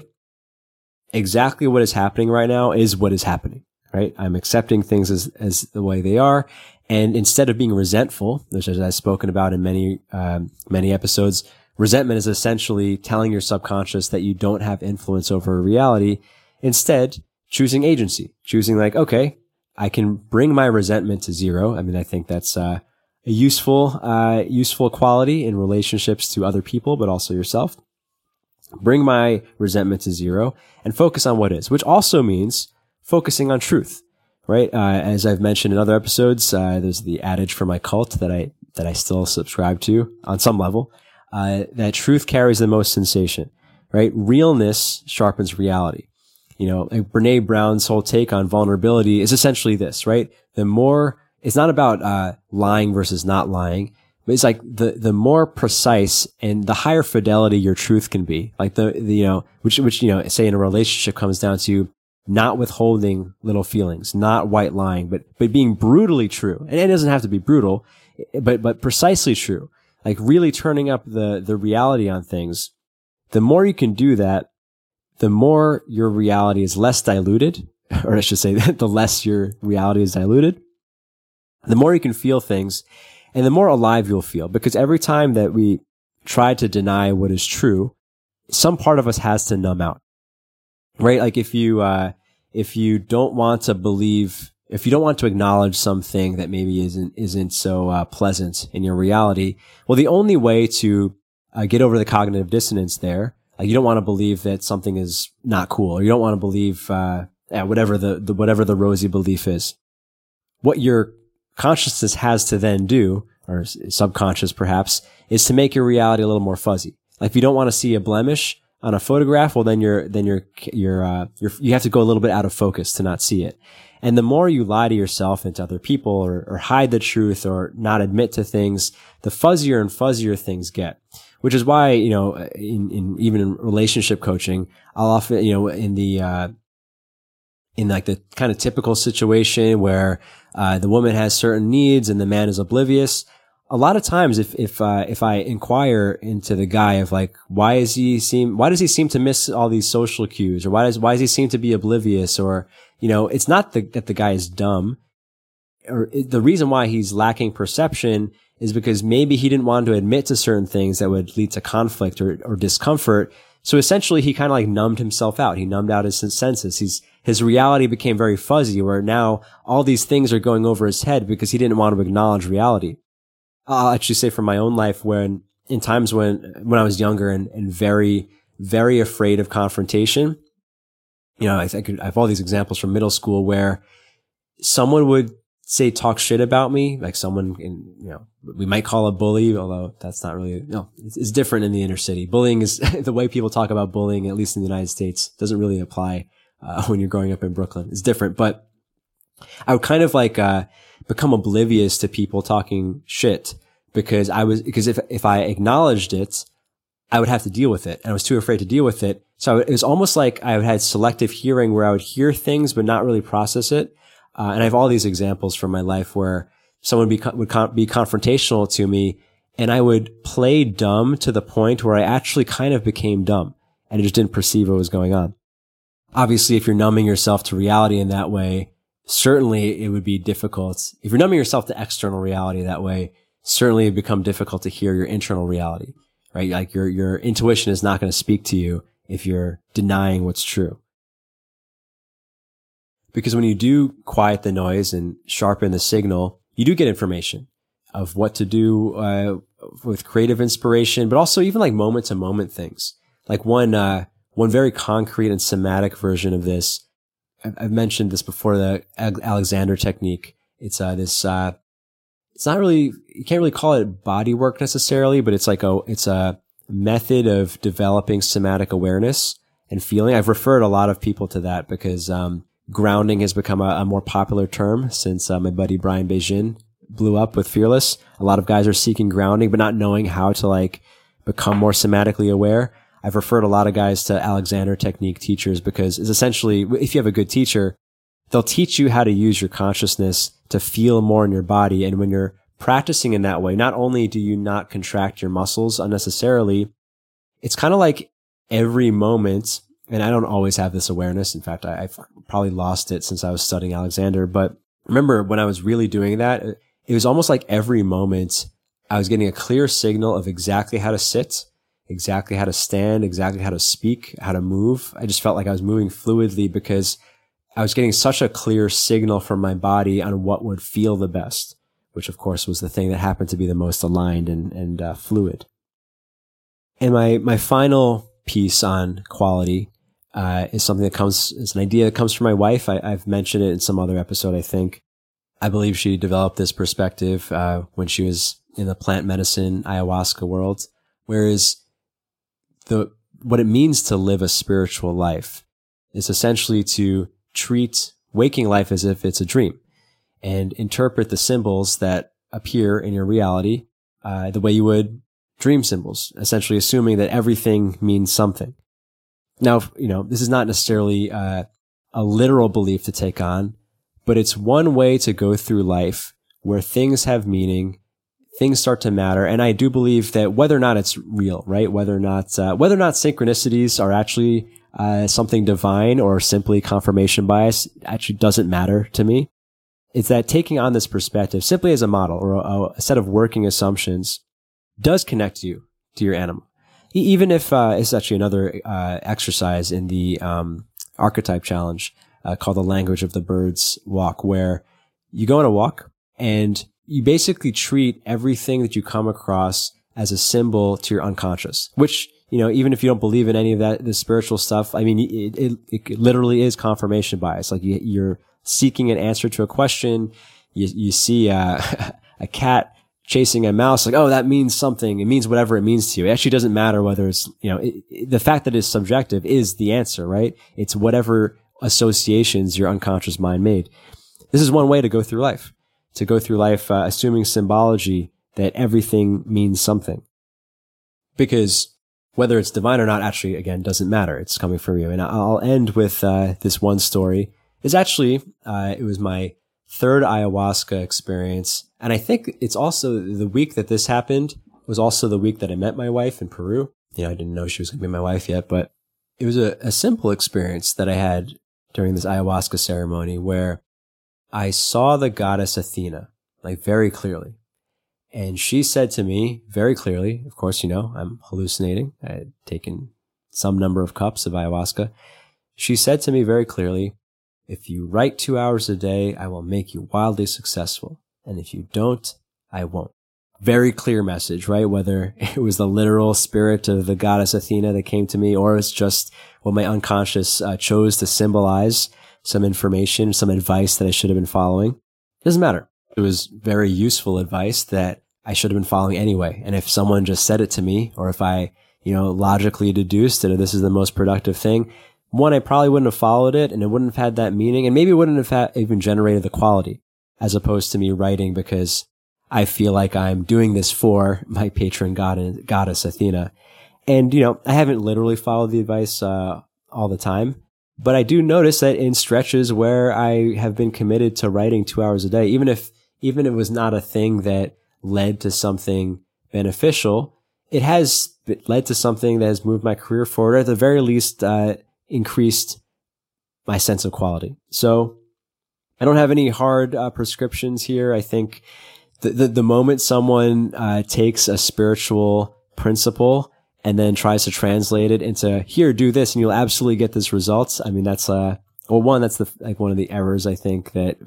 exactly what is happening right now is what is happening, right? I'm accepting things as the way they are. And instead of being resentful, which as I've spoken about in many episodes, resentment is essentially telling your subconscious that you don't have influence over reality. Instead, choosing agency, choosing like, okay, I can bring my resentment to zero. I mean, I think that's a useful quality in relationships to other people, but also yourself. Bring my resentment to zero and focus on what is, which also means focusing on truth, right? As I've mentioned in other episodes, there's the adage for my cult that I still subscribe to on some level, that truth carries the most sensation, right? Realness sharpens reality. Like Brene Brown's whole take on vulnerability is essentially this, right? It's not about, lying versus not lying, but it's like the more precise and the higher fidelity your truth can be. Like which, say in a relationship comes down to not withholding little feelings, not white lying, but being brutally true. And it doesn't have to be brutal, but precisely true. Like really turning up the reality on things. The more you can do that, the more your reality is less diluted, or I should say the less your reality is diluted, the more you can feel things and the more alive you'll feel. Because every time that we try to deny what is true, some part of us has to numb out, right? Like if you don't want to believe, if you don't want to acknowledge something that maybe isn't so pleasant in your reality, well, the only way to get over the cognitive dissonance there, like you don't want to believe that something is not cool, or you don't want to believe whatever the rosy belief is. What your consciousness has to then do, or subconscious perhaps, is to make your reality a little more fuzzy. Like if you don't want to see a blemish on a photograph, well then you have to go a little bit out of focus to not see it. And the more you lie to yourself and to other people, or hide the truth, or not admit to things, the fuzzier and fuzzier things get. Which is why, even in relationship coaching, I'll often, in like the kind of typical situation where the woman has certain needs and the man is oblivious. A lot of times, if I inquire into the guy of like, why does he seem to miss all these social cues, or why does he seem to be oblivious, or it's not that the guy is dumb, or the reason why he's lacking perception is because maybe he didn't want to admit to certain things that would lead to conflict or discomfort. So essentially, he kind of like numbed himself out. He numbed out his senses. His reality became very fuzzy, where now all these things are going over his head because he didn't want to acknowledge reality. I'll actually say from my own life, in times when I was younger and very, very afraid of confrontation, I have all these examples from middle school where someone would talk shit about me, like someone we might call a bully, although that's not really, it's different in the inner city. Bullying is, the way people talk about bullying, at least in the United States, doesn't really apply, when you're growing up in Brooklyn. It's different, but I would kind of like, become oblivious to people talking shit because if I acknowledged it, I would have to deal with it, and I was too afraid to deal with it. So it was almost like I had selective hearing where I would hear things but not really process it. And I have all these examples from my life where someone would be confrontational to me, and I would play dumb to the point where I actually kind of became dumb and I just didn't perceive what was going on. Obviously, if you're numbing yourself to reality in that way, certainly it would be difficult. If you're numbing yourself to external reality that way, certainly it would become difficult to hear your internal reality, right? Like your intuition is not going to speak to you if you're denying what's true. Because when you do quiet the noise and sharpen the signal, you do get information of what to do with creative inspiration, but also even like moment to moment things. Like one one very concrete and somatic version of this. I've mentioned this before, the Alexander technique. It's it's not really, you can't really call it body work necessarily, but it's a method of developing somatic awareness and feeling. I've referred a lot of people to that because grounding has become a more popular term since my buddy Brian Beijing blew up with Fearless. A lot of guys are seeking grounding, but not knowing how to become more somatically aware. I've referred a lot of guys to Alexander technique teachers because it's essentially, if you have a good teacher, they'll teach you how to use your consciousness to feel more in your body. And when you're practicing in that way, not only do you not contract your muscles unnecessarily, it's kind of like every moment, and I don't always have this awareness. In fact, I've probably lost it since I was studying Alexander. But remember when I was really doing that, it was almost like every moment I was getting a clear signal of exactly how to sit, exactly how to stand, exactly how to speak, how to move. I just felt like I was moving fluidly because I was getting such a clear signal from my body on what would feel the best, which of course was the thing that happened to be the most aligned and fluid. And my final piece on quality is something is an idea that comes from my wife. I've mentioned it in some other episode, I think. I believe she developed this perspective when she was in the plant medicine ayahuasca world, whereas what it means to live a spiritual life is essentially to treat waking life as if it's a dream and interpret the symbols that appear in your reality the way you would dream symbols, essentially assuming that everything means something. Now, this is not necessarily a literal belief to take on, but it's one way to go through life where things have meaning, things start to matter. And I do believe that whether or not it's real, right? Whether or not synchronicities are actually something divine or simply confirmation bias actually doesn't matter to me. It's that taking on this perspective simply as a model or a set of working assumptions does connect you to your animal. Even if it's actually another exercise in the archetype challenge called the language of the birds walk, where you go on a walk and you basically treat everything that you come across as a symbol to your unconscious, which, even if you don't believe in any of that, the spiritual stuff, I mean, it literally is confirmation bias. Like you're seeking an answer to a question. You see a cat chasing a mouse, like, oh, that means something. It means whatever it means to you. It actually doesn't matter whether it's, the fact that it's subjective is the answer, right? It's whatever associations your unconscious mind made. This is one way to go through life. Assuming symbology that everything means something. Because whether it's divine or not, actually, again, doesn't matter. It's coming from you. And I'll end with this one story. It's actually, it was my third ayahuasca experience. And I think it's also the week that this happened was also the week that I met my wife in Peru. I didn't know she was going to be my wife yet, but it was a simple experience that I had during this ayahuasca ceremony where I saw the goddess Athena, very clearly. And she said to me very clearly, of course, I'm hallucinating. I had taken some number of cups of ayahuasca. She said to me very clearly, if you write 2 hours a day, I will make you wildly successful. And if you don't, I won't. Very clear message, right? Whether it was the literal spirit of the goddess Athena that came to me, or it's just what my unconscious chose to symbolize some information, some advice that I should have been following. It doesn't matter. It was very useful advice that I should have been following anyway. And if someone just said it to me, or if I, logically deduced that this is the most productive thing, one, I probably wouldn't have followed it and it wouldn't have had that meaning, and maybe it wouldn't have even generated the quality, as opposed to me writing because I feel like I'm doing this for my patron goddess Athena. And, I haven't literally followed the advice all the time, but I do notice that in stretches where I have been committed to writing 2 hours a day, even if it was not a thing that led to something beneficial, it has led to something that has moved my career forward, or at the very least, increased my sense of quality. So I don't have any hard prescriptions here. I think the moment someone takes a spiritual principle and then tries to translate it into, here, do this and you'll absolutely get this results. I mean, that's one of the errors I think that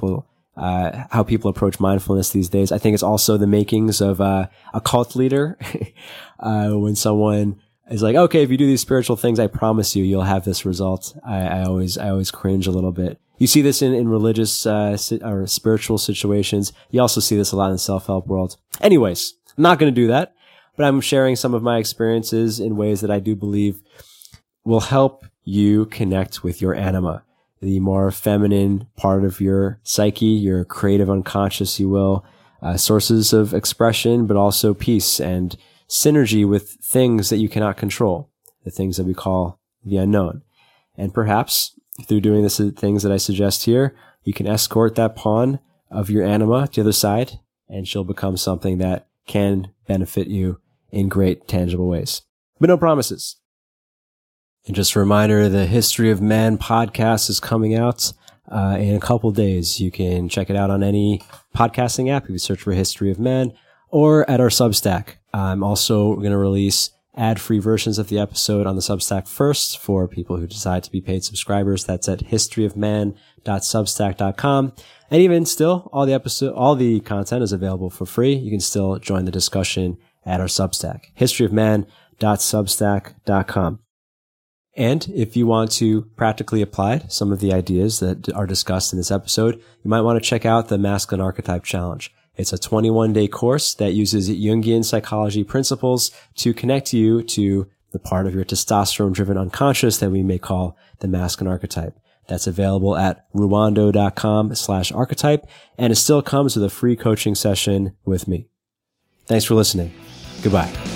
how people approach mindfulness these days. I think it's also the makings of a cult leader. When someone It's like, okay, if you do these spiritual things, I promise you'll have this result. I always cringe a little bit. You see this in religious, or spiritual situations. You also see this a lot in the self-help world. Anyways, I'm not going to do that, but I'm sharing some of my experiences in ways that I do believe will help you connect with your anima, the more feminine part of your psyche, your creative unconscious, you will, sources of expression, but also peace and synergy with things that you cannot control, the things that we call the unknown. And perhaps through doing the things that I suggest here, you can escort that pawn of your anima to the other side, and she'll become something that can benefit you in great tangible ways. But no promises. And just a reminder, the History of Man podcast is coming out in a couple days. You can check it out on any podcasting app if you search for History of Man, or at our Substack. I'm also going to release ad-free versions of the episode on the Substack first for people who decide to be paid subscribers. That's at historyofman.substack.com. And even still, all the content is available for free. You can still join the discussion at our Substack, historyofman.substack.com. And if you want to practically apply some of the ideas that are discussed in this episode, you might want to check out the Masculine Archetype Challenge. It's a 21-day course that uses Jungian psychology principles to connect you to the part of your testosterone-driven unconscious that we may call the masculine archetype. That's available at ruwando.com/archetype, and it still comes with a free coaching session with me. Thanks for listening. Goodbye.